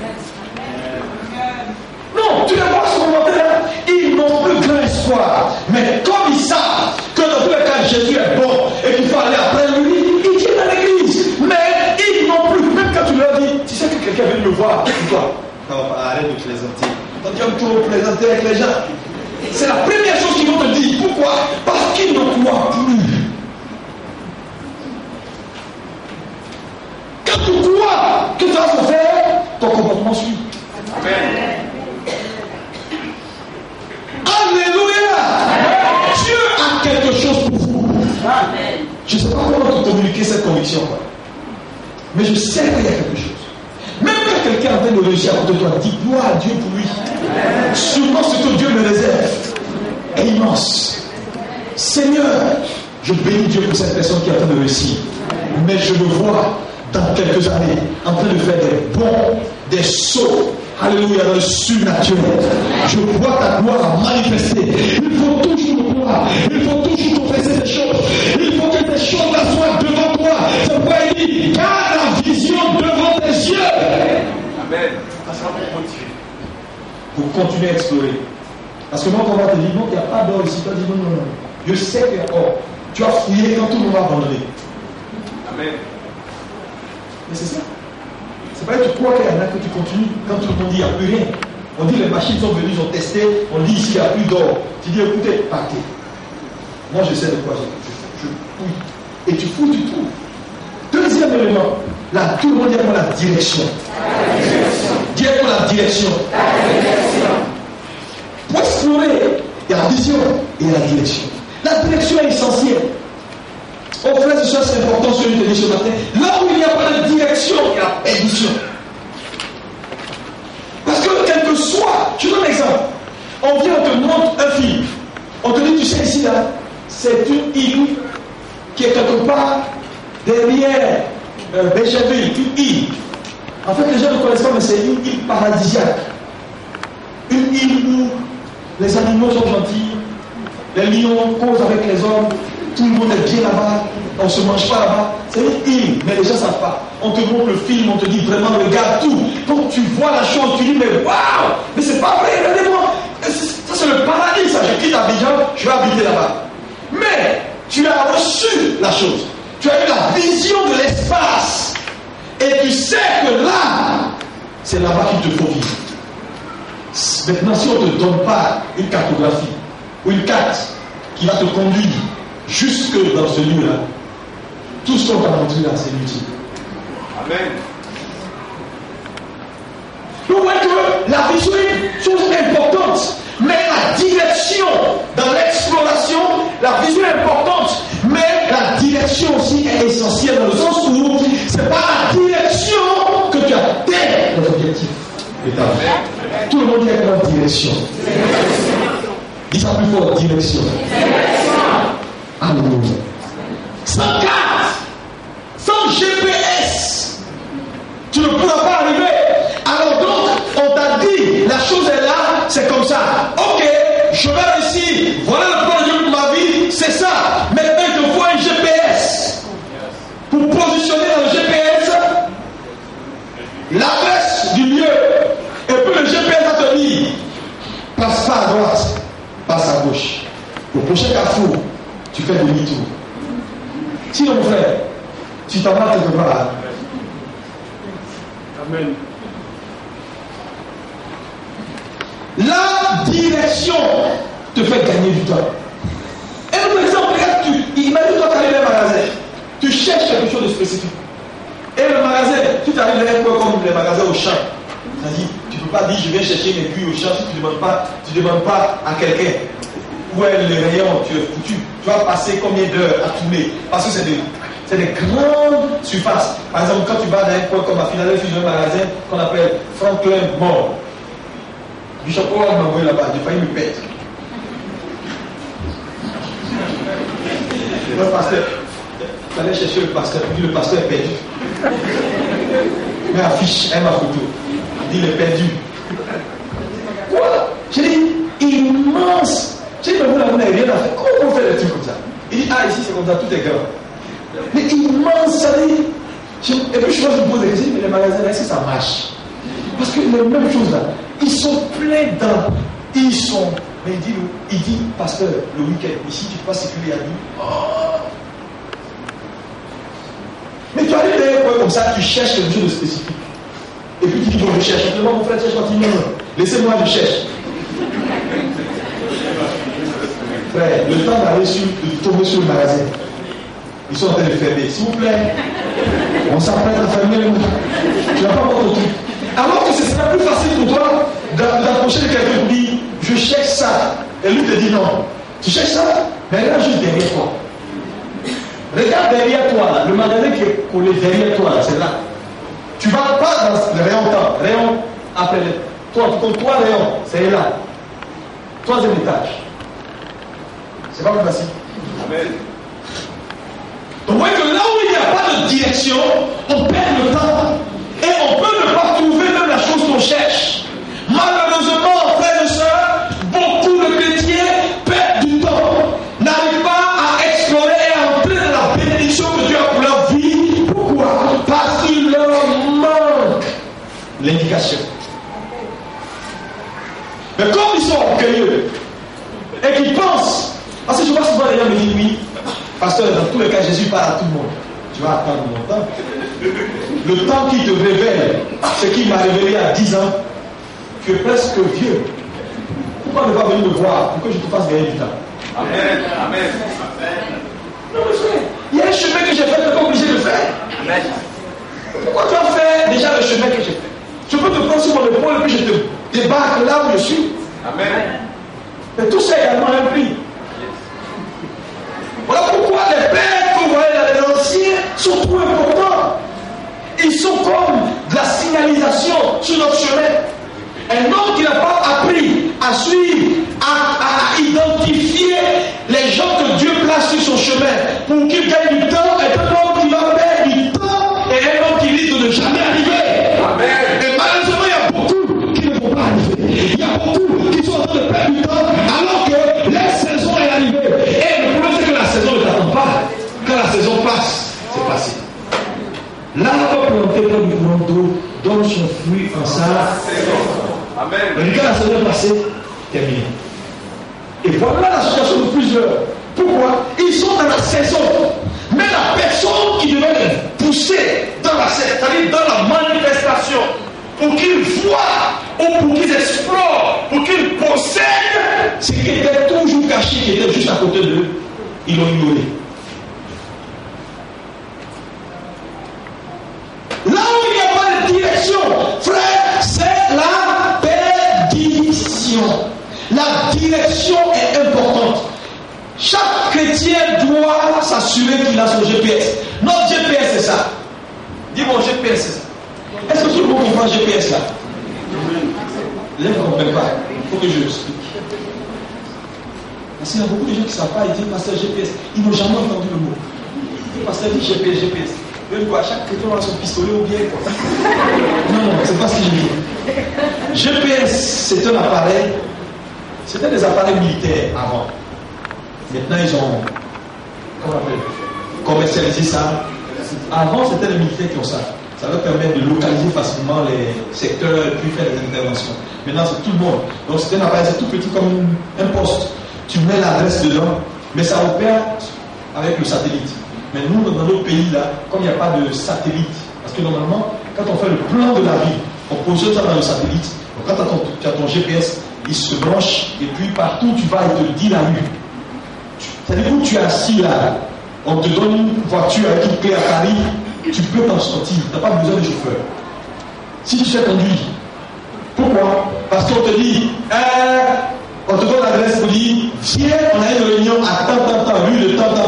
Non, tu les vois se comporter là, ils n'ont plus grand espoir. Mais comme ils savent que dans tous les cas Jésus est bon et qu'il faut aller après lui, ils viennent à l'église. Mais ils n'ont plus, même quand tu leur dis, tu sais que quelqu'un vient me voir, dis-toi, arrête de plaisanter. Quand tu aimes trop plaisanter avec les gens. C'est la première chose qu'ils vont te dire. Pourquoi? Parce qu'ils ne croient plus. Quand tu crois que ça va se faire, ton comportement suit. Amen. Alléluia. Dieu a quelque chose pour vous. Je ne sais pas comment te communiquer cette conviction. Mais je sais qu'il y a quelque chose. Même quand quelqu'un est en train de réussir à côté de toi, dis gloire à Dieu pour lui. Sûrement ce que Dieu me réserve est immense. Seigneur, je bénis Dieu pour cette personne qui est en train de réussir. Mais je me vois dans quelques années en train de faire des bons, des sauts. Alléluia, dans le surnaturel. Je vois ta gloire manifester. Il faut toujours croire. Il faut toujours confesser des choses. Il faut que des choses soient devant toi. C'est pourquoi il dit, garde la vision devant tes yeux. Amen. Ça sera pour motiver. Pour continuer à explorer. Parce que moi, quand on va te dire, non, il n'y a pas d'or ici, tu vas dire, non, non, non. Je sais qu'il y a or. Tu as fouillé quand tout le monde va abandonner. Amen. Mais c'est ça. C'est pas que tu crois qu'il y en a que tu continues quand tout le monde dit qu'il n'y a plus rien. On dit les machines sont venues, ils ont testé, on dit ici il n'y a plus d'or. Tu dis écoutez, partez. Moi je sais de quoi je fouille. Et tu fouilles, tu trouves. Deuxième élément, là, tout le monde dit pour la direction. Dis pour la direction. Pour explorer, il y a la vision et il y a la direction. La direction est essentielle. Oh frères et sœurs, c'est important ce que je te dis ce matin. Là où il n'y a pas de direction, il y a perdition. Parce que quel que soit, je donne un exemple. On vient, on te montre un film. On te dit, tu sais ici là, c'est une île qui est quelque part derrière Bécherville, une île. En fait, les gens ne connaissent pas, mais c'est une île paradisiaque. Une île où les animaux sont gentils, les lions causent avec les hommes, tout le monde est bien là-bas, on ne se mange pas là-bas. C'est une île, mais les gens ne savent pas. On te montre le film, on te dit vraiment, regarde tout. Quand tu vois la chose, tu dis, mais waouh, mais c'est pas vrai, regardez-moi. Ça, c'est le paradis, ça. Je quitte Abidjan, je vais habiter là-bas. Mais tu as reçu la chose. Tu as eu la vision de l'espace. Et tu sais que là, c'est là-bas qu'il te faut vivre. Maintenant, si on ne te donne pas une cartographie ou une carte qui va te conduire jusque dans ce lieu-là, tout ce qu'on t'a montré là, c'est inutile. Amen. Vous voyez que la vision est une chose importante, mais la direction dans l'exploration, la vision est importante, mais la direction aussi est essentielle dans le sens où c'est pas la direction que tu atteins les objectifs. Tout le monde dit avec la direction. Dis ça plus fort, direction. Alléluia. Sans carte, sans GPS, tu ne pourras pas arriver. Alors donc, on t'a dit, la chose est là, c'est comme ça. Ok, je vais réussir. Voilà le plan de Dieu pour ma vie, c'est ça. Maintenant, il te faut un GPS. Pour positionner dans le GPS l'adresse du lieu. Et puis le GPS va te dire, passe pas à droite, passe à gauche. Au prochain carrefour, tu fais demi-tour. Sinon, mon frère, tu t'en vas quelque part. Amen. La direction te fait gagner du temps. Et par exemple, regarde, imagine-toi tu arrives dans un magasin, tu cherches quelque chose de spécifique. Et le magasin, tu t'arrives là un peu comme les magasins au champ. C'est-à-dire, tu ne peux pas dire je viens chercher mes cuits au champ si tu ne demandes pas à quelqu'un où est le rayon, tu es foutu. Tu vas passer combien d'heures à tourner? Parce que c'est des grandes surfaces. Par exemple, quand tu vas dans un coin comme à Philadelphie, dans un magasin qu'on appelle Franklin Mall. Bishop Howard m'a envoyé là-bas, j'ai failli me perdre. Le pasteur, il fallait chercher le pasteur, puis le pasteur est perdu. Mais affiche, elle ma photo. Il dit, il est perdu. Quoi? J'ai dit, immense. J'ai dit, mais vous n'avez rien à faire. Comment on fait des trucs comme ça? Il dit, ah, ici c'est comme ça, tout est grand. Mais immense, ça dit. Et puis je me pose des questions, mais les magasins, est-ce que ça marche? Parce que les mêmes choses là, ils sont pleins d'âmes. Ils sont. Mais il dit, pasteur, le week-end, ici tu peux pas circuler à nuit. Oh. Mais tu arrives dans un point comme ça, tu cherches quelque chose de spécifique. Et puis tu dis, bon, je cherche. Simplement, mon frère, cherche continue. Laissez-moi, je cherche. Frère, le temps d'aller de tomber sur le magasin. Ils sont en train de fermer. S'il vous plaît, on s'apprête à fermer le monde. Tu n'as pas encore ton truc. Alors que ce serait plus facile pour toi d'approcher de quelqu'un pour dire je cherche ça. Et lui te dit non. Tu cherches ça, mais regarde juste derrière toi. Regarde derrière toi, là, le magasin qui est collé derrière toi, là, c'est là. Tu ne vas pas dans le rayon temps, rayon après le. Toi, tu comptes 3 rayons, c'est là. 3e étage. C'est pas plus facile. Amen. Donc, vous voyez que là où il n'y a pas de direction, on perd le temps. Et on peut ne pas trouver même la chose qu'on cherche. Malheureusement, frères et sœurs, beaucoup de chrétiens perdent du temps, n'arrivent pas à explorer et à entrer dans la bénédiction que Dieu a pour leur vie. Pourquoi? Parce qu'il leur manque l'indication. Mais comme ils sont orgueilleux et qu'ils pensent, parce que je vois souvent les gens me dire oui, pasteur, dans tous les cas, Jésus parle à tout le monde. Tu vas attendre longtemps. Le temps qui te révèle ce qui m'a révélé à 10 ans, tu es presque vieux. Pourquoi ne pas venir me voir pour que je te fasse gagner du temps? Amen. Amen. Non, mais frère, il y a un chemin que j'ai fait, tu n'es pas obligé de faire. Amen. Pourquoi tu as fait déjà le chemin que j'ai fait? Je peux te prendre sur mon épaule et puis je te débarque là où je suis. Amen. Mais tout ça également un prix. Voilà pourquoi les pères que vous voyez sont trop importants. Ils sont comme de la signalisation sur notre chemin. Un homme qui n'a pas appris à suivre, à identifier les gens que Dieu place sur son chemin pour qu'il gagne du temps, est un homme qui va perdre du temps et un homme qui risque de ne jamais arriver. Amen. Et malheureusement, il y a beaucoup qui ne vont pas arriver. Il y a beaucoup qui sont en train de perdre du temps alors que la saison est arrivée. Et le problème, c'est que la saison ne t'attend pas. Quand la saison passe, c'est passé. L'arbre planté près du courant d'eau donne son fruit en sa saison. Amen. Mais quand la saison est passée, terminé. Et voilà la situation de plusieurs. Pourquoi? Ils sont dans la saison. Mais la personne qui devait les pousser dans la saison, c'est-à-dire dans la manifestation, pour qu'ils voient ou pour qu'ils explorent, pour qu'ils possèdent ce qui était toujours caché, qui était juste à côté d'eux, ils l'ont ignoré. Là où il n'y a pas de direction, frère, c'est la perdition. La direction est importante. Chaque chrétien doit s'assurer qu'il a son GPS. Notre GPS, c'est ça. Dis mon GPS, c'est ça. Est-ce que tout le monde comprend le GPS là? Là, vous ne comprenez pas. Il faut que je explique. Parce qu'il y a beaucoup de gens qui ne savent pas, ils disent pasteur GPS. Ils n'ont jamais entendu le mot. Pasteur dit GPS, GPS. Même quoi, chaque chrétien a son pistolet ou bien quoi. Non, c'est pas ce que je dis. GPS, c'est un appareil. C'était des appareils militaires avant. Maintenant, ils ont, comment on appelle, commercialisé ça. Avant, c'était les militaires qui ont ça. Ça leur permet de localiser facilement les secteurs et puis faire des interventions. Maintenant, c'est tout le monde. Donc, c'est un appareil, c'est tout petit comme un poste. Tu mets l'adresse dedans, mais ça opère avec le satellite. Mais nous, dans notre pays, là, comme il n'y a pas de satellite, parce que normalement, quand on fait le plan de la ville, on positionne ça dans le satellite. Donc, quand tu as ton GPS, il se branche, et puis partout où tu vas, il te dit la rue. C'est-à-dire où tu es assis là, on te donne une voiture avec une clé à Paris, tu peux t'en sortir, tu n'as pas besoin de chauffeur. Si tu sais conduire. Pourquoi? Parce qu'on te dit, on te donne l'adresse pour dire, viens, on a une réunion à tant, rue de tant.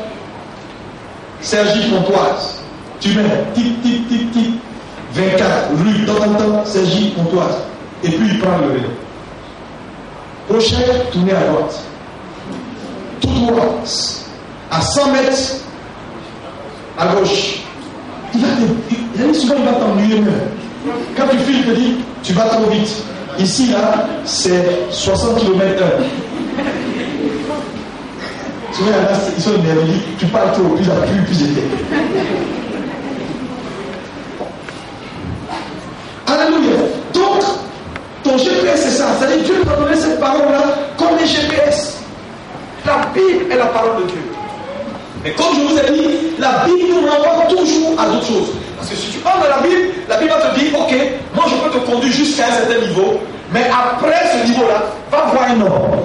Sergi Pontoise. Tu mets tic, 24, rue tant, Sergi Pontoise. Et puis il prend le vélo. Prochain, tournez à droite. Tout droit. À 100 mètres, à gauche. Souvent il va t'ennuyer même. Quand tu files, il te dit, tu vas trop vite. Ici, là, c'est 60 km/h. Souvent, ils sont énervés, tu parles trop, plus épais. Alléluia. Donc, ton GPS, c'est ça. C'est-à-dire, Dieu t'a donné cette parole-là comme les GPS. La Bible est la parole de Dieu. Mais comme je vous ai dit, la Bible nous renvoie toujours à d'autres choses. Parce que si tu parles de la Bible va te dire, ok, moi je peux te conduire jusqu'à un certain niveau, mais après ce niveau-là, va voir un homme.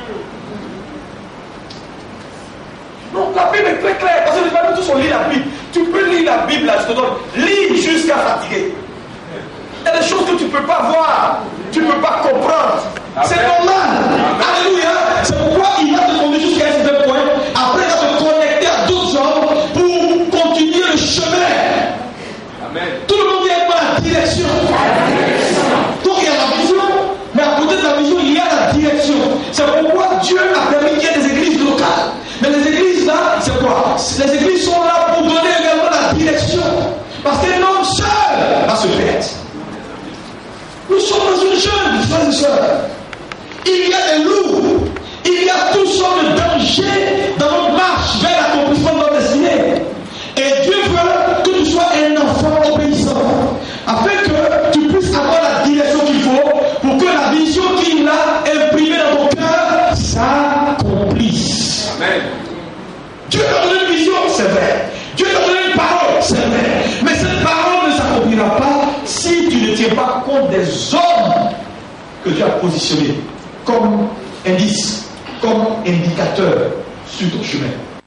Donc la Bible est très claire, parce que les gens tous ont lu la Bible. Tu peux lire la Bible, là, je te donne, lis jusqu'à fatiguer. Il y a des choses que tu ne peux pas voir, tu ne peux pas comprendre. Amen. C'est normal. Alléluia. C'est pourquoi il va te conduire jusqu'à un certain point. Après, il va te connecter à d'autres hommes pour continuer le chemin. Amen. Tout le monde vient par la direction. Donc il y a la vision, mais à côté de la vision, il y a la direction. C'est pourquoi Dieu a permis qu'il y ait des églises locales. Mais les églises là, c'est quoi? Les églises sont là pour donner également la direction. Parce qu'un homme seul va se perdre. Nous sommes dans une jeune, frères et sœurs. Il y a des loups, il y a toutes sortes de dangers dans notre marche vers l'accomplissement de notre destinée. Et Dieu veut que tu sois un enfant obéissant, afin que tu puisses avoir la direction qu'il faut pour que la vision qu'il a imprimée dans ton cœur s'accomplisse. Amen. Dieu t'a donné une vision, c'est vrai. Dieu t'a donné une parole, c'est vrai. Mais cette parole ne s'accomplira pas si tu ne tiens pas compte des hommes que Dieu a positionnés comme indice, comme indicateur sur ton chemin.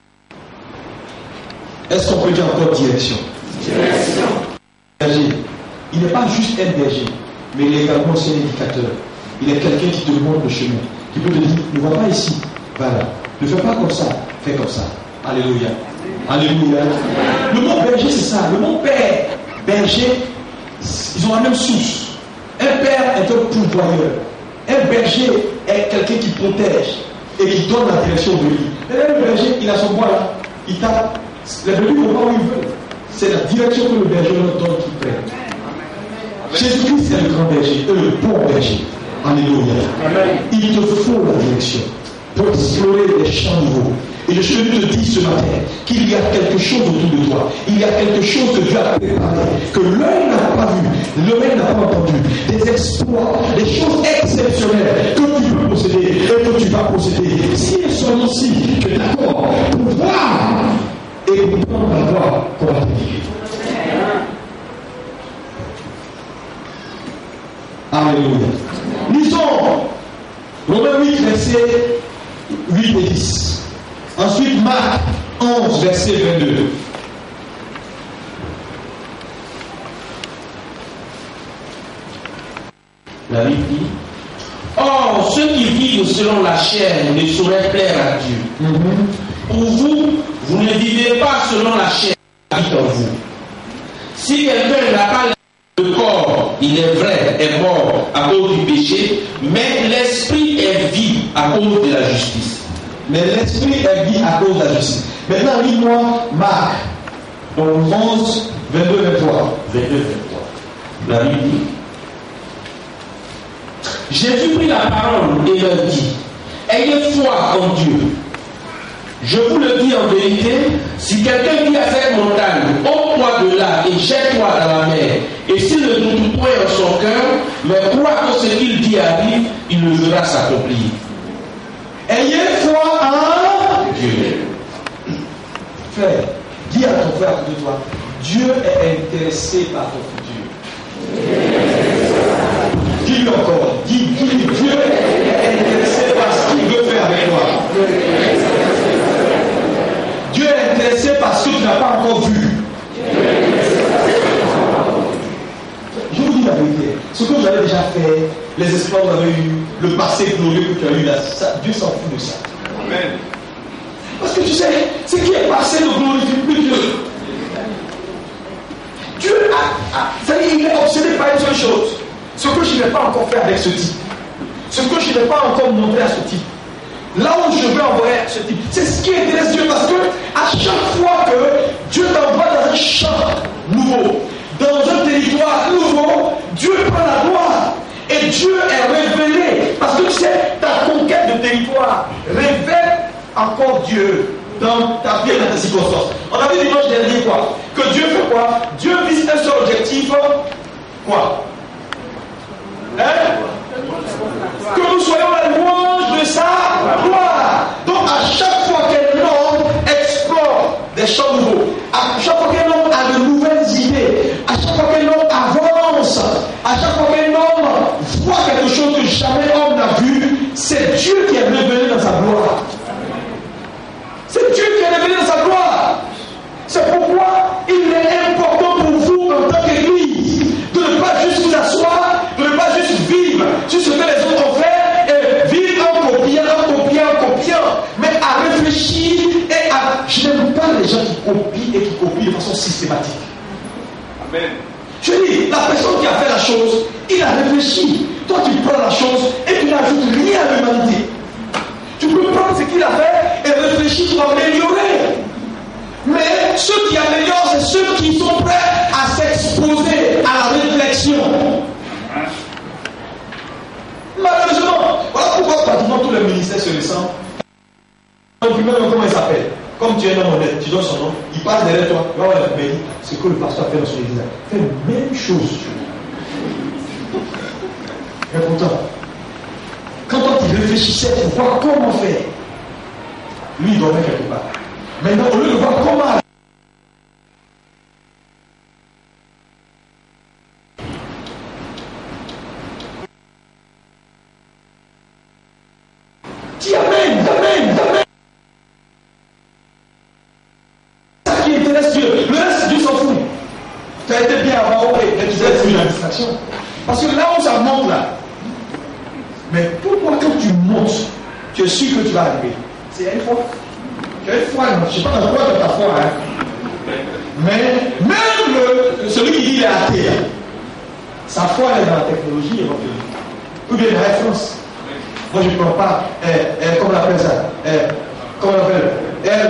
Est-ce qu'on peut dire encore direction? Berger. Il n'est pas juste un berger, mais il est également aussi un indicateur. Il est quelqu'un qui te montre le chemin, qui peut te dire, ne va pas ici, va là. Ne fais pas comme ça, fais comme ça. Alléluia. Alléluia. Le mot berger, c'est ça. Le mot père, berger, ils ont la même source. Un père est un pourvoyeur. Un berger est quelqu'un qui protège et qui donne la direction de lui. Mais là, le berger, il a son bois là. Il tape. Les brebis ne vont pas où ils veulent. C'est la direction que le berger leur donne qui prenne. Jésus-Christ est le grand berger, le bon berger. Alléluia. Il te faut la direction pour explorer les champs nouveaux. Et je suis venu te dire ce matin qu'il y a quelque chose autour de toi. Il y a quelque chose que Dieu a préparé, que l'œil n'a pas vu, l'oreille n'a pas entendu. Des exploits, des choses exceptionnelles que tu peux posséder et que tu vas posséder. Si elles sont ici, tu es d'accord pour voir et pour prendre la voie pour la pratiquer. Alléluia. Lisons Romains 8, versets 8 et 10. Ensuite, Marc 11, verset 22. La Bible dit: or, ceux qui vivent selon la chair ne sauraient plaire à Dieu. Pour vous, vous ne vivez pas selon la chair qui habite en vous. Si quelqu'un n'a pas le corps, il est vrai, est mort à cause du péché, mais l'esprit est vie à cause de la justice. Mais l'esprit est vie à cause de la justice. Maintenant, lis-moi Marc 11, 22, 23. 22, 23. La Bible dit: Jésus prit la parole et leur dit: ayez foi en Dieu. Je vous le dis en vérité, si quelqu'un dit à cette montagne, ôte-toi de là et jette-toi dans la mer, et s'il ne doute point en son cœur, mais croit que ce qu'il dit arrive, il le verra s'accomplir. Ayez foi en Dieu. Frère, dis à ton frère de toi, Dieu est intéressé par ton futur. Dis-lui encore, dis, Dieu est intéressé par ce qu'il veut faire avec toi. Dieu est intéressé par ce que tu n'as pas encore vu. Je vous dis la vérité, ce que vous avez déjà fait, les espoirs que vous avez eu, le passé glorieux que tu as eu là, ça, Dieu s'en fout de ça. Amen. Parce que tu sais, ce qui est passé ne glorifie plus Dieu. Dieu il est obsédé par une seule chose. Ce que je n'ai pas encore fait avec ce type. Ce que je n'ai pas encore montré à ce type. Là où je vais envoyer ce type. C'est ce qui intéresse Dieu, parce que à chaque fois que Dieu t'envoie dans un champ nouveau, dans un territoire nouveau, Dieu prend la gloire. Et Dieu est révélé. Parce que tu sais, ta conquête de territoire révèle encore Dieu dans ta vie et dans tes circonstances. On a vu dimanche dernier quoi? Que Dieu fait quoi? Dieu vise un seul objectif. Quoi? Hein? Que nous soyons la louange de sa gloire. Donc à chaque fois qu'un homme explore des champs nouveaux, à chaque fois qu'un homme a de nouvelles idées, à chaque fois qu'un homme avance, à chaque fois qu'un homme voit quelque chose que jamais homme n'a vu, c'est Dieu qui est révélé dans sa gloire. C'est Dieu qui est révélé dans sa gloire. C'est pourquoi il est important pour vous en tant qu'Église de ne pas juste vous asseoir, de ne pas juste vivre sur ce que les autres ont fait et vivre en copiant, mais à réfléchir et à... Je n'aime pas les gens qui copient et qui copient de façon systématique. Amen. Je dis, la personne qui a fait la chose, il a réfléchi. Toi, tu prends la chose et tu n'ajoutes rien à l'humanité. Tu peux prendre ce qu'il a fait et réfléchir pour améliorer. Mais ceux qui améliorent, c'est ceux qui sont prêts à s'exposer à la réflexion. Malheureusement, voilà pourquoi pratiquement tous les ministères se ressemblent. Comment il s'appelle? Comme tu es un homme honnête, tu donnes son nom, il passe derrière toi, il va voir la poubelle, ce que le pasteur a fait dans son église. Fait la même chose. Et pourtant, quand toi tu réfléchissais pour voir comment faire, lui il dormait quelque part. Maintenant, au lieu de voir comment. Dis amen, amen, amen. C'est ça qui intéresse Dieu. Le reste, Dieu s'en fout. Tu as été bien avant, mais tu as eu la distraction. Parce que là où ça monte là, mais pourquoi quand tu montes, tu es sûr que tu vas arriver? C'est une fois. Tu as une foi, je ne sais pas dans quoi tu as ta foi, hein. Mais même celui qui dit qu'il est athée, sa foi est dans la technologie éventuellement. Ou bien dans Air France. Moi je ne prends pas, comment on appelle ça, comment on appelle, Air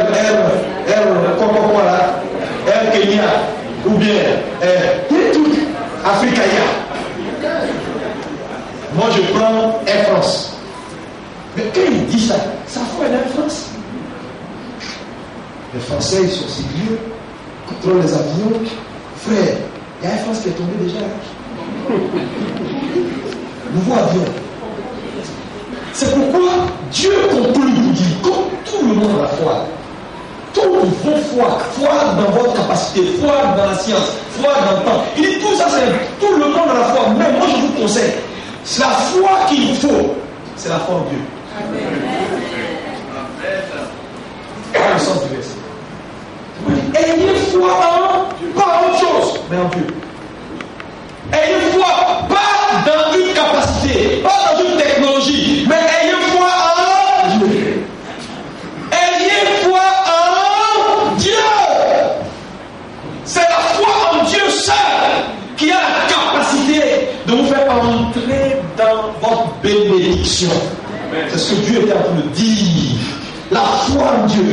Kenya, ou bien, tout, Africaïa. Moi je prends Air France. Mais quand il dit ça, sa foi est dans Air France. Les Français, ils sont sérieux, contrôlent les avions. Frère, il y a Air France qui est tombé déjà. Nouveau avion. C'est pourquoi Dieu conclut, vous dit, comme tout le monde a la foi. Tout vos foi dans votre capacité, foi dans la science, foi dans le temps. Il dit tout ça, c'est tout le monde a la foi. Mais moi, je vous conseille, c'est la foi qu'il faut. C'est la foi en Dieu. Pas le sens du verset. Ayez foi pas en autre chose, mais en Dieu. Ayez foi pas dans une capacité, pas dans une technologie, mais ayez foi en Dieu. Ayez foi en Dieu. C'est la foi en Dieu seul qui a la capacité de vous faire entrer dans votre bénédiction. C'est ce que Dieu était en train de dire. La foi en Dieu.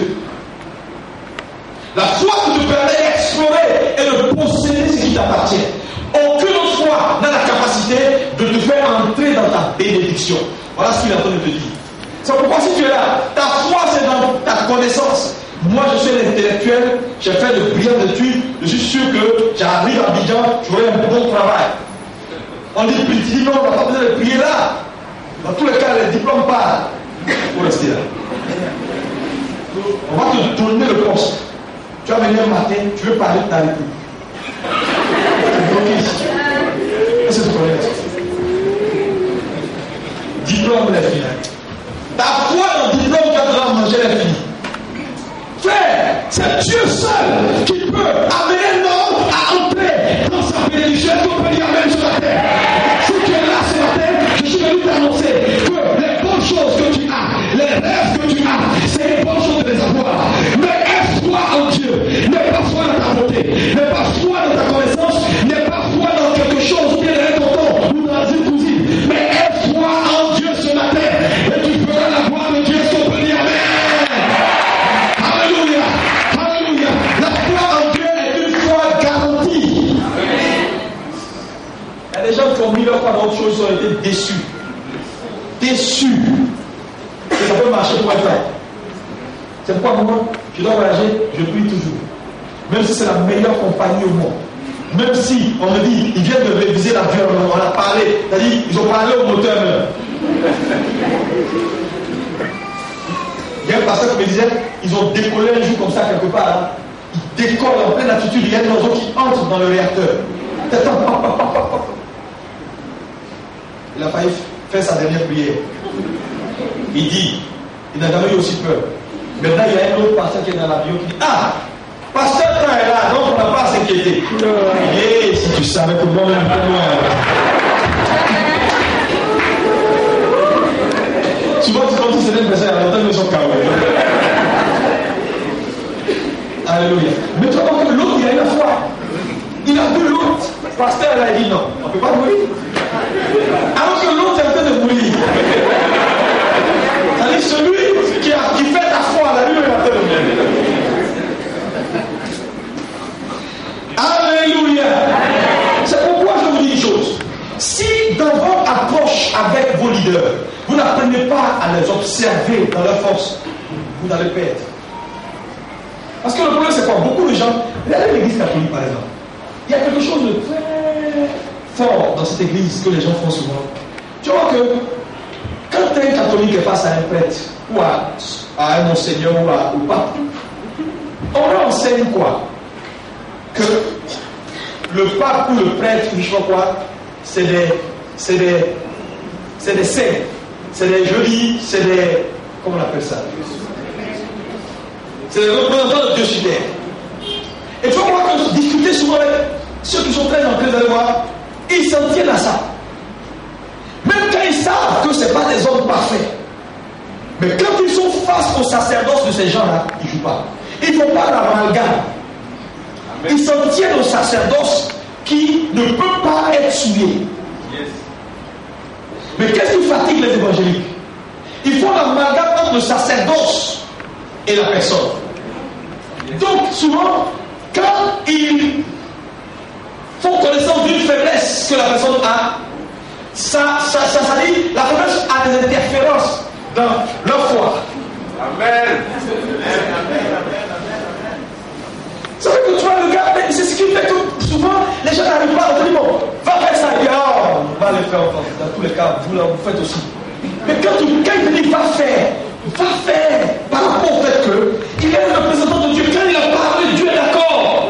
La foi qui te permet d'explorer et de posséder ce qui t'appartient. Aucune autre foi n'a la capacité de te faire entrer dans ta bénédiction. Voilà ce qu'il est en train de te dire. C'est pourquoi si tu es là, ta foi c'est dans ta connaissance. Moi je suis un intellectuel, j'ai fait de brillantes études, je suis sûr que j'arrive à Abidjan, j'aurai un bon travail. On dit, non, on n'a pas besoin de prier là. Dans tous les cas, les diplômes parlent. Il faut rester là. On va te donner le poste. Tu vas venir un matin, tu veux parler de ta vie. C'est ce problème. Diplôme, les filles. Ta foi dans le diplôme, tu vas manger les filles. Frère, c'est Dieu seul qui peut amener l'homme à entrer dans sa bénédiction. Est-ce qu'on peut dire amen sur la terre? Si tu es là ce matin, je suis venu t'annoncer que les bonnes choses que tu as, les rêves que tu as, c'est une bonne chose de les avoir. Mais aie-toi en Dieu. N'aie pas foi dans ta beauté, n'aie pas foi dans ta connaissance, n'aie pas foi dans quelque chose ou bien dans un tonton ou dans une cousine. Mais aie-toi en Dieu ce matin et tu feras la gloire de Dieu. Est-ce qu'on peut dire amen? Alléluia, alléluia. La foi en Dieu est une foi garantie. Il y a des gens qui ont mis leur foi dans autre chose, ils ont été déçus. Déçus. Et ça peut marcher pour être vrai. C'est pourquoi moi, je dois voyager, je prie toujours. Même si c'est la meilleure compagnie au monde. Même si on me dit, ils viennent de réviser l'avion, on a parlé, c'est-à-dire, ils ont parlé au moteur même. Il y a un pasteur qui me disait, ils ont décollé un jour comme ça quelque part là. Ils décollent en pleine altitude, il y a un oiseau qui entre dans le réacteur. Il a failli faire sa dernière prière. Il dit, il n'a jamais eu aussi peur. Maintenant, il y a un autre pasteur qui est dans l'avion qui dit, ah, pasteur quand est là, donc on n'a pas à s'inquiéter. Et si tu savais que moi, un peu loin. Souvent, tu dis, c'est une personne, elle entend le son carré. Alléluia. Mais tu vois que l'autre, il a eu la foi. Il a vu l'autre. Pasteur, elle a dit non, on ne peut pas mourir. Alors que l'autre est en train de mourir. C'est-à-dire celui qui fait ta foi, la lui est en train de mourir. Alléluia. C'est pourquoi je vous dis une chose. Si dans votre approche avec vos leaders, vous n'apprenez pas à les observer dans leur force, vous allez perdre. Parce que le problème, c'est quoi? Beaucoup de gens, regardez l'église catholique par exemple. Il y a quelque chose de très fort dans cette église que les gens font souvent. Tu vois que quand un catholique est face à un prêtre ou à un enseignant ou au pape, on leur enseigne quoi? Que le pape ou le prêtre, ou je sais pas quoi, c'est des saints, c'est des jolis, c'est des, comment on appelle ça? C'est des représentants de Dieu sur terre. Et tu vois moi quand je discutais souvent avec ceux qui sont très entrés dans le voir, ils s'en tiennent à ça. Même quand ils savent que ce n'est pas des hommes parfaits. Mais quand ils sont face face au sacerdoce de ces gens-là, ils ne jouent pas. Ils ne font pas l'amalgame. Ils s'en tiennent au sacerdoce qui ne peut pas être souillé. Mais qu'est-ce qui fatigue les évangéliques? Ils font l'amalgame entre le sacerdoce et la personne. Donc, souvent, quand ils font connaissance d'une faiblesse que la personne a, ça dit, la faiblesse a des interférences dans leur foi. Amen. Ça veut dire que tu vois le gars, c'est ce qui fait que souvent les gens n'arrivent pas à dire bon, va faire ça, il dit oh, on va le faire, dans tous les cas, vous faites aussi. Mais quand il te dit va faire, par rapport au fait qu'il est le représentant de Dieu, quand il a parlé, Dieu est d'accord.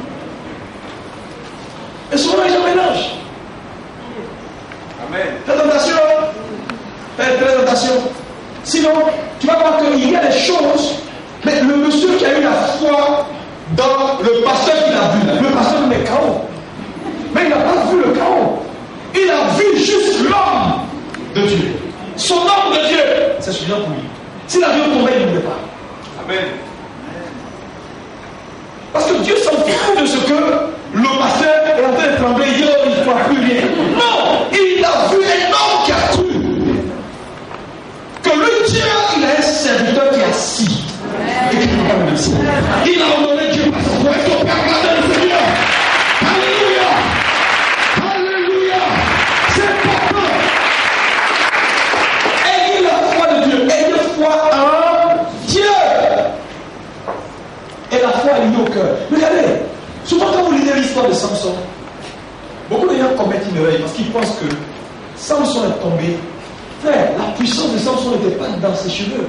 Et souvent les gens mélangent. Amen. Faites attention. Sinon, tu vas voir qu'il y a des choses, mais le monsieur qui a eu la foi dans le pasteur qu'il a vu, le pasteur est chaos. Mais il n'a pas vu le chaos. Il a vu juste l'homme de Dieu. Son homme de Dieu. C'est suffisant pour lui. S'il a vu tomber, il ne voulait pas. Amen. Parce que Dieu s'en fout de ce que le pasteur est en train de trembler et dire il ne croit plus rien. Non, il a vu un homme qui a cru que le Dieu, il a un serviteur qui est assis et qui ne peut pas le laisser. Il a honoré Dieu par son voix. Est-ce qu'on peut acclamer le Seigneur? Alléluia! Alléluia! C'est important. Ayez la foi de Dieu. Ayez foi en Dieu. Et la foi est liée au cœur. Regardez, souvent quand vous lisez l'histoire de Samson, beaucoup de gens commettent une erreur parce qu'ils pensent que Samson est tombé. Frère, la puissance de Samson n'était pas dans ses cheveux.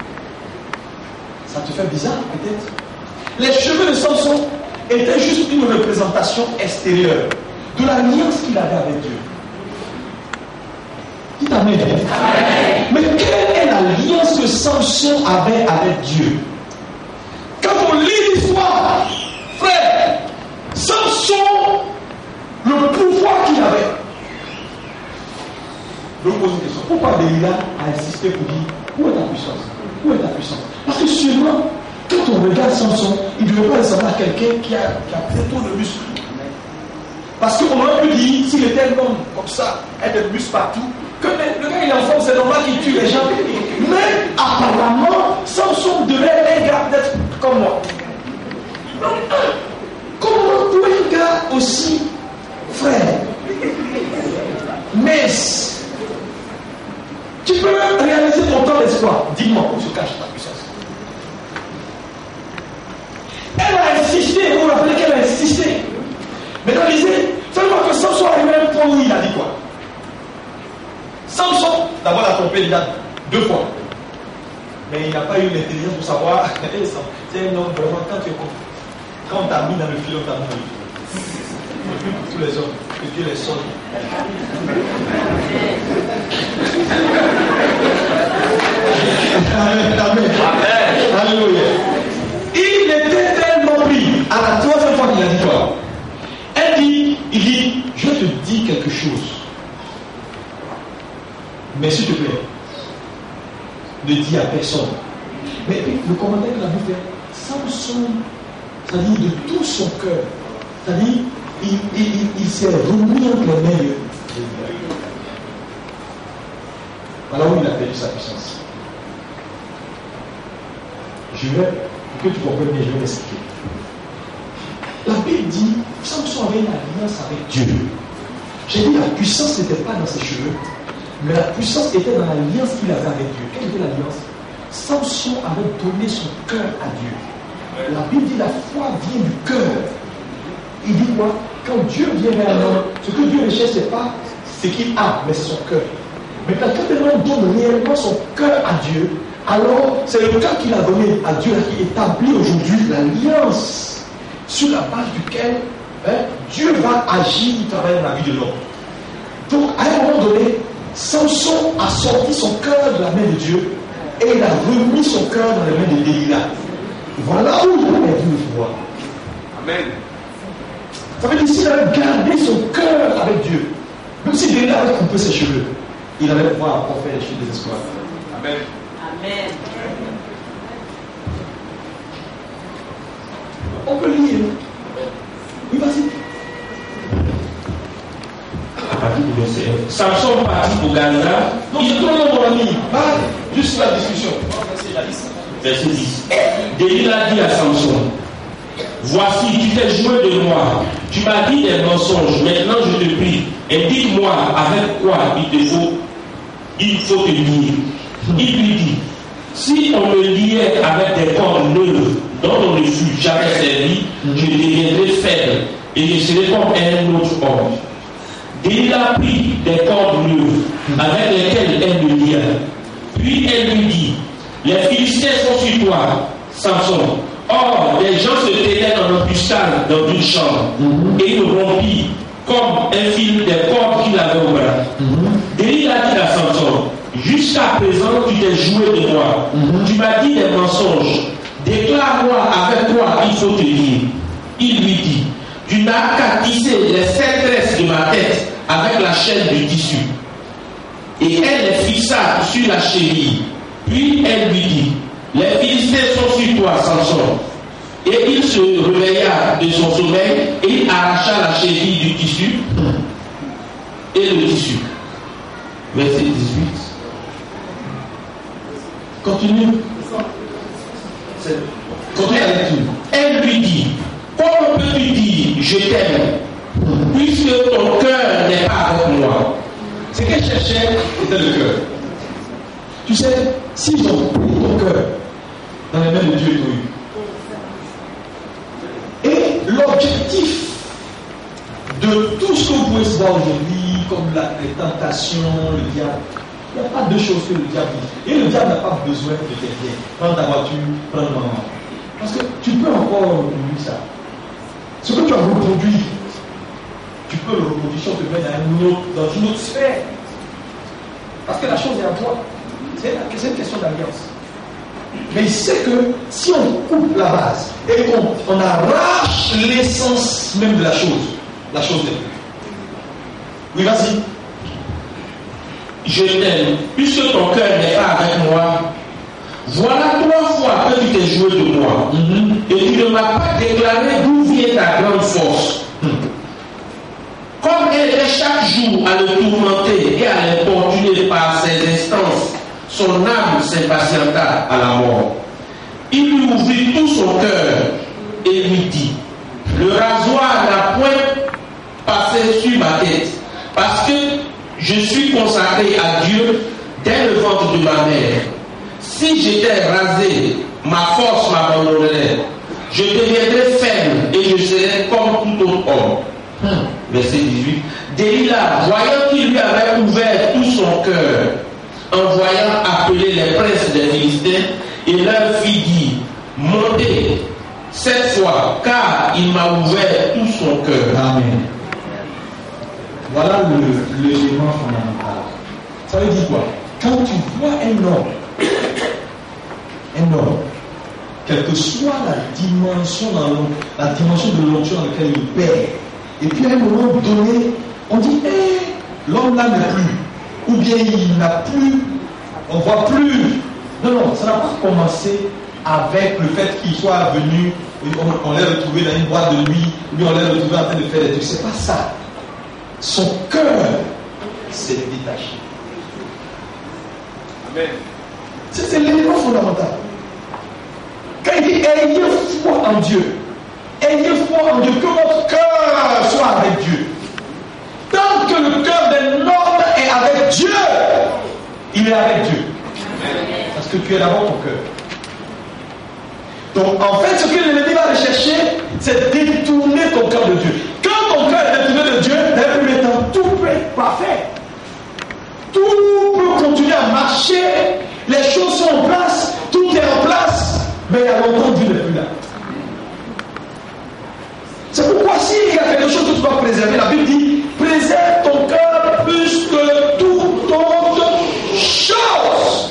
Ça te fait bizarre peut-être. Les cheveux de Samson étaient juste une représentation extérieure de l'alliance qu'il avait avec Dieu. Dites amen. Mais quelle est l'alliance que Samson avait avec Dieu? Quand on lit l'histoire, frère, Samson, le pouvoir qu'il avait. Je vous pose une question. Pourquoi Delilah a insisté pour dire où est ta puissance? Où est ta puissance? Parce que sûrement, quand on regarde Samson, il ne devait pas ressembler à quelqu'un qui a très trop de muscles. Parce qu'on aurait pu dire, s'il était un homme comme ça, avec des muscles partout, que le gars il est en forme, c'est normal qu'il tue les gens. Mais apparemment, Samson devait être un gars d'être comme moi. Comment peut un gars aussi, frère, mais tu peux réaliser ton temps d'espoir? Dis-moi où se cache ta puissance. Elle a insisté, vous vous rappelez qu'elle a insisté. Mais quand lisez, seulement que Samson arrive à un point où il a dit quoi? Samson, d'abord, l'a trompé déjà 2 fois. Mais il n'a pas eu l'intelligence pour savoir. C'est un homme vraiment, quand on t'a mis dans le filet, on t'a mis dans le filet. Tous les hommes, que Dieu les sonne. Amen. Alléluia. Il était tellement pris. À la 3e fois qu'il a dit quoi? Il dit, je te dis quelque chose. Mais s'il te plaît, ne dis à personne. Mais le commentaire que la Bible fait, Samson, c'est-à-dire de tout son cœur, c'est-à-dire, il s'est remis entre les mains de Dieu. Voilà où il a perdu sa puissance. Je vais, pour que tu comprennes bien, je vais m'expliquer. La Bible dit, Samson avait une alliance avec Dieu. J'ai dit, la puissance n'était pas dans ses cheveux, mais la puissance était dans l'alliance qu'il avait avec Dieu. Quelle était l'alliance? Samson avait donné son cœur à Dieu. La Bible dit, la foi vient du cœur. Il dit quoi? Quand Dieu vient vers un homme, ce que Dieu recherche, ce n'est pas ce qu'il a, mais c'est son cœur. Mais quand un homme donne réellement son cœur à Dieu, alors c'est le cœur qu'il a donné à Dieu qui établit aujourd'hui l'alliance sur la base duquel Dieu va agir, travailler dans la vie de l'homme. Donc à un moment donné, Samson a sorti son cœur de la main de Dieu et il a remis son cœur dans les mains de Delilah. Voilà où il a perdu le pouvoir. Amen. Ça veut dire qu'il avait gardé son cœur avec Dieu. Même si Delilah avait coupé ses cheveux, il allait pouvoir encore faire les choses des esclaves. Amen. Amen. On peut lire. Oui, vas-y. Samson partit pour Gaza. Non, c'est trop long, mon ami. Parle, juste la discussion. Verset 10. Delilah dit à Samson, voici, tu t'es joué de moi. Tu m'as dit des mensonges. Maintenant, je te prie. Et dis-moi avec quoi il faut te lier. Il lui dit, si on me liait avec des cordes neuves dont on ne fut jamais servi, je deviendrai faible et je serai comme un autre homme. Delilah prit des cordes neuves avec lesquelles elle me lia. Puis elle lui dit, les Philistins sont sur toi, Samson. Or, des gens se tenaient en embuscade dans une chambre et ils rompirent comme un fil des cordes qu'il avait au bras. Delilah dit à Samson, jusqu'à présent tu t'es joué de moi. Tu m'as dit des mensonges. Déclare-moi avec quoi il faut te lier. Il lui dit, tu n'as qu'à tisser les 7 tresses de ma tête avec la chaîne du tissu. Et elle les fixa sur la cheville. Puis elle lui dit, les Philistins sont sur toi, Samson. Et il se réveilla de son sommeil et il arracha la cheville du tissu et le tissu. Verset 18. Continue. Continue la lecture. Elle lui dit, comment peux-tu dire je t'aime puisque ton cœur n'est pas avec moi? Ce qu'elle cherchait était le cœur. Tu sais, s'ils ont pris ton cœur dans les mains de Dieu et et l'objectif de tout ce que vous pouvez voir aujourd'hui, comme les tentations, le diable, il n'y a pas deux choses que le diable dit. Et le diable n'a pas besoin de t'aider. Prends ta voiture, prends le maman. Parce que tu peux encore reproduire ça. Ce que tu as reproduit, tu peux le reproduire si on te met dans une autre sphère. Parce que la chose est à toi. C'est une question d'alliance. Mais il sait que si on coupe la base et qu'on arrache l'essence même de la chose n'est plus. Oui, vas-y. Je t'aime, puisque ton cœur n'est pas avec moi. Voilà 3 fois que tu t'es joué de moi. Et tu ne m'as pas déclaré d'où vient ta grande force. Comme elle est chaque jour à le tourmenter et à l'importuner par ses instances, son âme s'impatienta à la mort. Il lui ouvrit tout son cœur et lui dit, le rasoir n'a point passé sur ma tête, parce que je suis consacré à Dieu dès le ventre de ma mère. Si j'étais rasé, ma force m'abandonnerait. Je deviendrais faible et je serais comme tout autre homme. Verset 18. Delilah, voyant qu'il lui avait ouvert tout son cœur, en voyant appeler les princes des Philistins, et leur fit dire, montez 7 fois, car il m'a ouvert tout son cœur. Amen. Voilà l'élément fondamental. Ça veut dire quoi? Quand tu vois un homme, quelle que soit la dimension de l'onction dans laquelle il perd, et puis à un moment donné, on dit, l'homme là n'est plus, ou bien il n'a plus, on ne voit plus. Non, ça n'a pas commencé avec le fait qu'il soit venu, on l'a retrouvé dans une boîte de nuit, ou bien on l'a retrouvé en train de faire des trucs. C'est pas ça. Son cœur s'est détaché. Amen. C'est l'élément fondamental. Quand il dit ayez foi en Dieu, que votre cœur soit avec Dieu. Tant que le cœur d'un homme est avec Dieu, il est avec Dieu. Parce que tu es d'abord ton cœur. Donc en fait, ce que l'ennemi va rechercher, c'est détourner ton cœur de Dieu. Quand ton cœur est détourné de Dieu, dans un premier temps, tout peut être parfait. Tout peut continuer à marcher, les choses sont en place, tout est en place, mais il y a longtemps Dieu n'est plus là. C'est pourquoi s'il y a quelque chose que tu dois préserver, la Bible dit, préserve ton cœur plus que toute autre chose.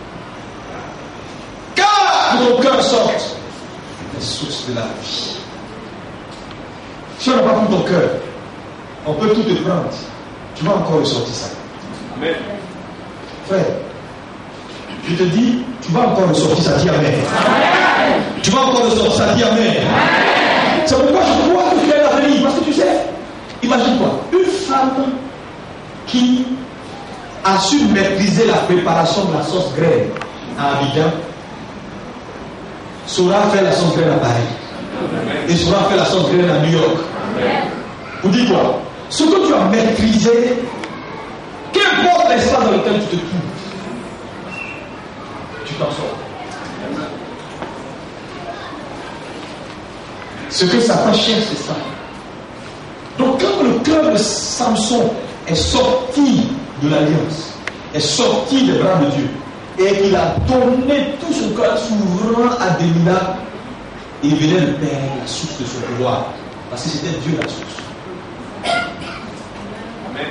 Car de ton cœur sortent les sources de la vie. Si on n'a pas pris ton cœur, on peut tout te prendre. Tu vas encore ressortir ça. Amen. Frère, je te dis, tu vas encore ressortir ça. Dis Amen. Amen. Tu vas encore ressortir ça. Dis Amen. Amen. C'est pourquoi je crois que tu es l'avenir. Parce que tu sais, imagine-toi, une femme qui a su maîtriser la préparation de la sauce graine à Abidjan saura faire la sauce graine à Paris. Et saura faire la sauce graine à New York. Vous dites quoi? Ce que tu as maîtrisé, qu'importe l'espace dans lequel tu te trouves, tu t'en sors. Ce que Satan cherche, c'est ça. Donc quand le cœur de Samson est sorti de l'alliance, est sorti des bras de Dieu, et qu'il a donné tout son cœur souverain à Délila, il venait de perdre la source de son pouvoir, parce que c'était Dieu la source. Amen.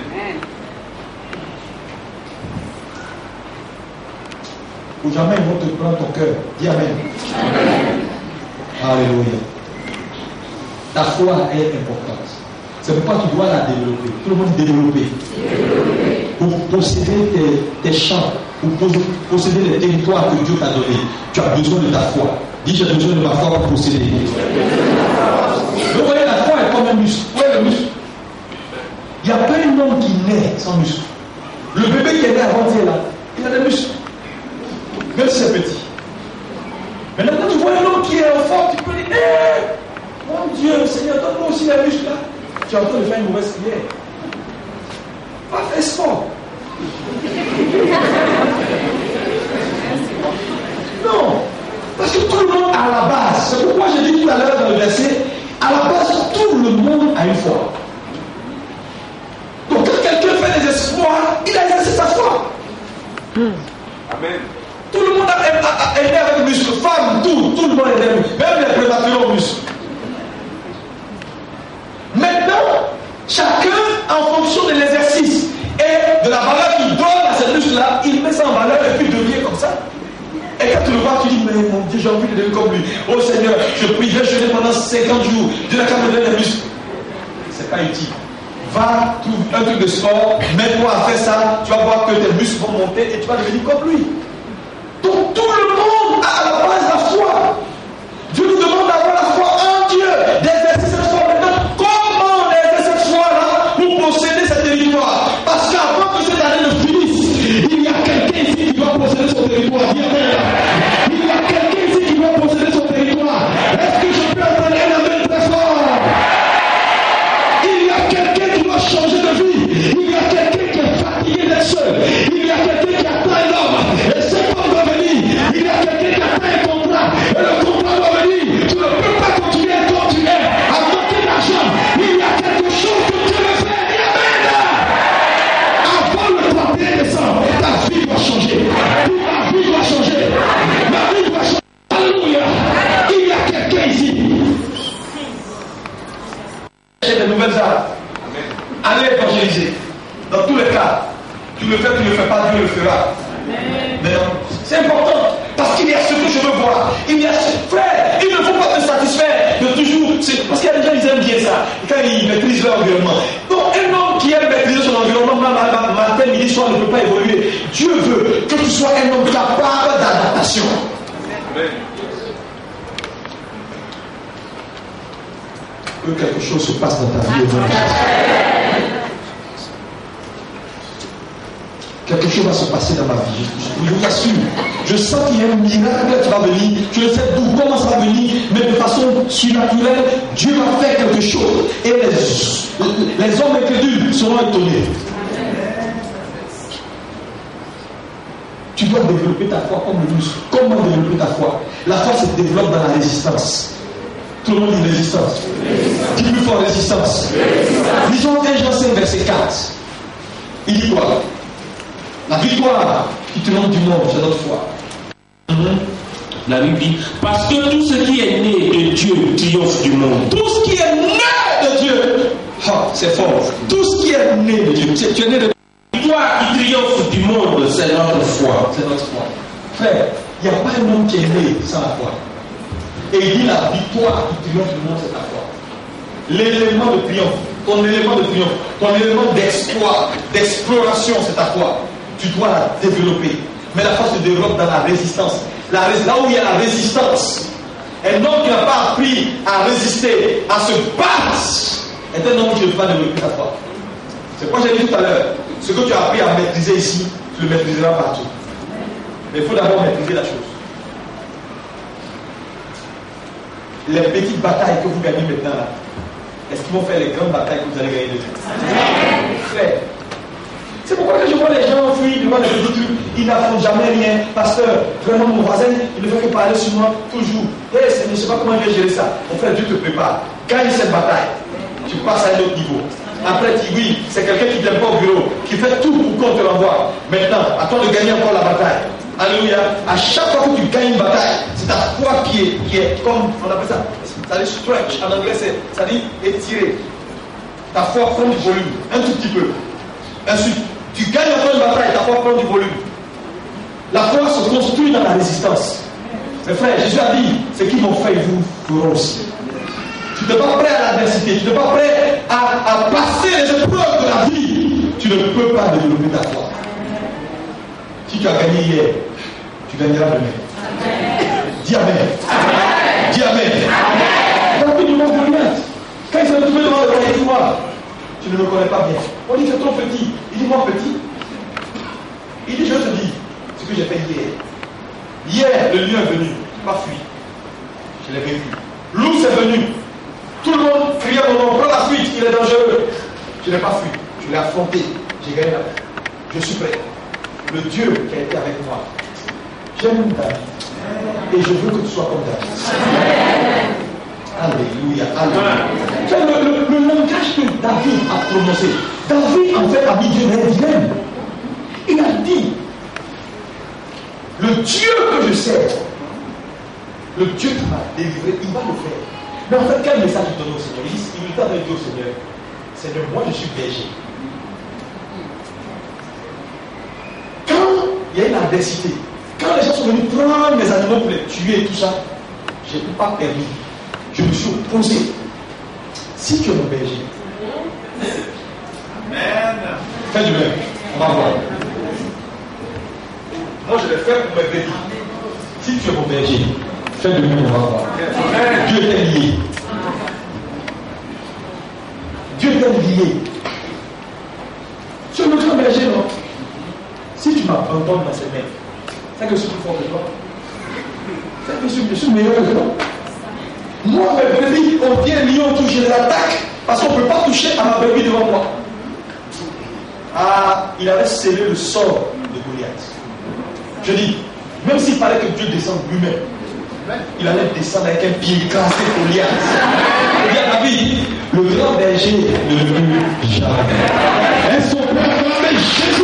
Ou jamais ils vont te prendre ton cœur. Dis Amen. Amen. Alléluia. Ta foi est importante. C'est pourquoi tu dois la développer. Tout le monde dit développer. Pour posséder tes champs, pour posséder les territoires que Dieu t'a donnés, tu as besoin de ta foi. Dis j'ai besoin de ma foi pour posséder. Vous voyez, la foi est comme un muscle. Où est le muscle? Il n'y a pas un homme qui naît sans muscle. Le bébé qui est né avant-hier là, il a des muscles. Même si c'est petit. Maintenant, quand tu vois un homme qui est enfant, tu peux dire mon Dieu, Seigneur, donne-moi aussi les muscles là. Tu es en train de faire une mauvaise prière. Va faire sport. Non. Parce que tout le monde a la base. C'est pourquoi j'ai dit tout à l'heure dans le verset, à la base, tout le monde a une foi. Donc quand quelqu'un fait des espoirs, il a exercé sa foi. Amen. Tout le monde est né avec muscles. Femmes, tout le monde est né. Même les prématurés ont muscles. Maintenant, chacun, en fonction de l'exercice et de la valeur qu'il donne à ces muscles-là, il met ça en valeur et puis devient comme ça. Et quand tu le vois, tu dis, mais mon Dieu, j'ai envie de devenir comme lui. Oh Seigneur, je prie, je vais jeûner pendant 50 jours. Dieu n'a qu'à me donner des muscles. C'est pas utile. Va, trouve un truc de sport, mets-toi à faire ça, tu vas voir que tes muscles vont monter et tu vas devenir comme lui. Donc tout le monde a à la base la foi. Dieu nous demande d'avoir la foi en Dieu, d'exercer cette foi. Maintenant, comment on exerce cette foi-là pour posséder ce territoire? Parce qu'avant que cette année ne finisse, il y a quelqu'un ici qui doit posséder son territoire. Il y a quelqu'un ici qui doit posséder son territoire. Est-ce que je peux entendre un amen très fort? Il y a quelqu'un qui doit changer de vie. Il y a quelqu'un qui est fatigué d'être seul. Il y a quelqu'un qui attend un homme. Et cet homme doit venir. Il y a quelqu'un qui attend un contrat. Et le contrat doit venir. Tu ne peux pas continuer à manquer d'argent. Il y a quelque chose que tu veux faire. Amen. Avant le 31 décembre, ta vie doit changer. Ma vie doit changer. Ma vie doit changer. Alléluia. Il y a quelqu'un ici. J'ai des nouvelles armes. Allez évangéliser. Dans tous les cas, tu le fais, tu ne le fais pas, Dieu le fera. Mais c'est important. Parce qu'il y a ce que je veux voir. Il y a ce frère. Il ne faut pas te satisfaire de toujours. Parce qu'il y a des gens qui aiment bien ça. Quand ils maîtrisent leur environnement. Donc un homme qui aime maîtriser son environnement, matin, midi, soir, ne peut pas évoluer. Dieu veut que tu sois un homme capable d'adaptation. Que quelque chose se passe dans ta vie aujourd'hui. Quelque chose va se passer dans ma vie. Je vous assure. Je sens qu'il y a un miracle qui va venir. Je ne sais d'où, comment ça va venir, mais de façon surnaturelle, Dieu va faire quelque chose. Et les hommes incrédules seront étonnés. Tu dois développer ta foi comme le muscle. Comment développer ta foi? La foi se développe dans la résistance. Tout le monde dit résistance. Dis plus fort résistance. Lisons 1 Jean 5, verset 4. Il dit quoi? La victoire qui triomphe du monde, c'est notre foi. La Bible dit, parce que tout ce qui est né de Dieu triomphe du monde. Tout ce qui est né de Dieu, c'est fort. Tout ce qui est né de Dieu, tu es né de Dieu. La victoire qui triomphe du monde, c'est notre foi. C'est notre foi. Frère, il n'y a pas un homme qui est né sans la foi. Et il dit la victoire qui triomphe du monde, c'est ta foi. L'élément de triomphe, ton élément de triomphe, ton élément d'exploit, d'exploration, c'est ta foi. Tu dois la développer. Mais la foi se développe dans la résistance. Là où il y a la résistance, Un homme qui n'a pas appris à résister, à se battre, est un homme qui ne peut pas développer sa foi. C'est quoi j'ai dit tout à l'heure. Ce que tu as appris à maîtriser ici, tu le maîtriseras partout. Mais il faut d'abord maîtriser la chose. Les petites batailles que vous gagnez maintenant là, est-ce qu'ils vont faire les grandes batailles que vous allez gagner demain? Frère. C'est pourquoi je vois les gens fuir devant les petits trucs, ils n'affrontent jamais rien. Pasteur, vraiment mon voisin, il ne fait que parler sur moi toujours. Hey, je ne sais pas comment je vais gérer ça. En fait, Dieu te prépare. Gagne cette bataille. Tu passes à un autre niveau. Après, tu dis oui, c'est quelqu'un qui ne vient pas au bureau, qui fait tout pour qu'on te l'envoie. Maintenant, à toi de gagner encore la bataille. Alléluia. À chaque fois que tu gagnes une bataille, c'est ta foi qui est comme, on appelle ça, ça dit stretch, en anglais, ça dit étirer. Ta foi prend du volume, un tout petit peu. Ensuite, tu gagnes encore une bataille, ta foi prend du volume. La foi se construit dans la résistance. Mes frères, Jésus a dit, ce qu'ils m'ont fait, vous feront aussi. Tu n'es pas prêt à l'adversité, tu n'es pas prêt à passer les épreuves de la vie, tu ne peux pas développer ta foi. Si tu as gagné hier, tu gagneras demain. Dis Amen. Dis Amen. Quand tu demandes Goliath, quand il s'est retrouvé devant le roi, il dit moi, tu ne me connais pas bien. On dit c'est trop petit. Il dit moi petit. Il dit je te dis ce que j'ai fait hier. Hier, le lion est venu, pas fui. Je l'ai vécu. L'ours est venu. Tout le monde criait mon nom, prends la fuite, il est dangereux. Je n'ai pas fui, je l'ai affronté, j'ai gagné la vie. Je suis prêt. Le Dieu qui a été avec moi, j'aime David. Et je veux que tu sois comme David. Alléluia, alléluia. Le langage que David a prononcé, David en fait a mis Dieu lui-même. Il a dit, le Dieu que je sers, le Dieu qui m'a délivré, il va le faire. Mais en fait, quel message il donne au Seigneur? Il t'a dit au Seigneur, Seigneur, moi je suis berger. Quand il y a une adversité, quand les gens sont venus prendre mes animaux pour les tuer et tout ça, je n'ai pas permis. Je me suis opposé. Si tu es mon berger, Amen. Fais du même. On va voir. Moi je vais faire pour mes bébés. Si tu es mon berger, fais de même, on va voir. Dieu t'est lié. Dieu t'est lié. Tu es le grand berger, non? Si tu m'abandonnes dans ses mains, c'est que je suis plus fort que toi. C'est que je suis meilleur que toi. Moi, mes brebis, on vient lion, on touche, je les attaque parce qu'on ne peut pas toucher à ma brebis devant moi. Ah, il avait scellé le sort de Goliath. Je dis, même s'il fallait que Dieu descende lui-même, il allait descendre avec un pied écrasé Goliath. Il dit à David, le grand berger ne le tue jamais. Elles sont prêtes à acclamer Jésus.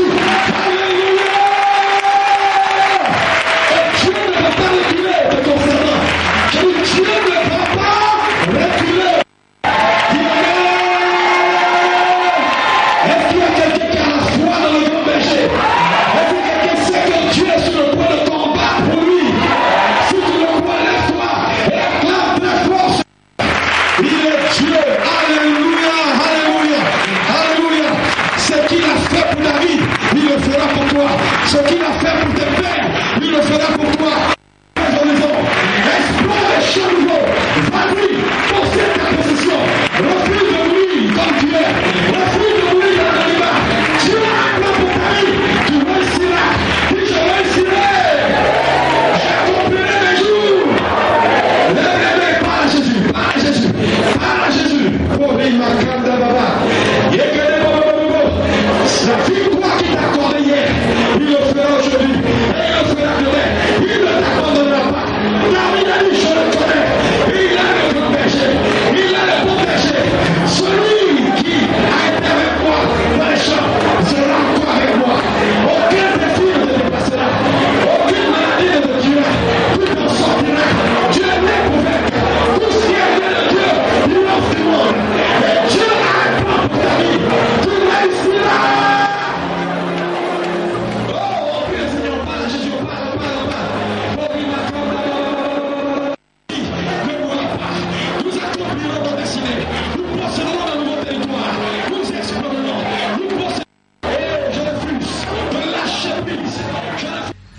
Ce qu'il a fait pour David,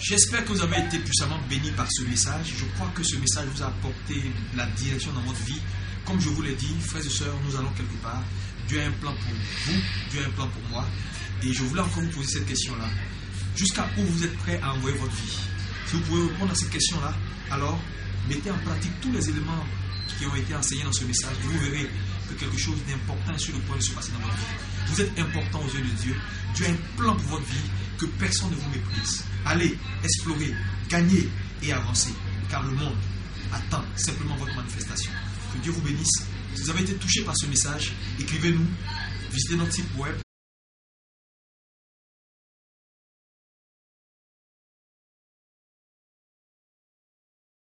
J'espère que vous avez été puissamment bénis par ce message. Je crois que ce message vous a apporté la direction dans votre vie. Comme je vous l'ai dit, frères et sœurs, nous allons quelque part. Dieu a un plan pour vous, Dieu a un plan pour moi. Et je voulais encore vous poser cette question-là. Jusqu'à où vous êtes prêts à envoyer votre vie? Si vous pouvez répondre à cette question-là, alors mettez en pratique tous les éléments qui ont été enseignés dans ce message. Et vous verrez que quelque chose d'important est sur le point de se passer dans votre vie. Vous êtes important aux yeux de Dieu. Dieu a un plan pour votre vie que personne ne vous méprise. Allez, explorez, gagnez et avancez. Car le monde attend simplement votre manifestation. Que Dieu vous bénisse. Si vous avez été touché par ce message, écrivez-nous, visitez notre site web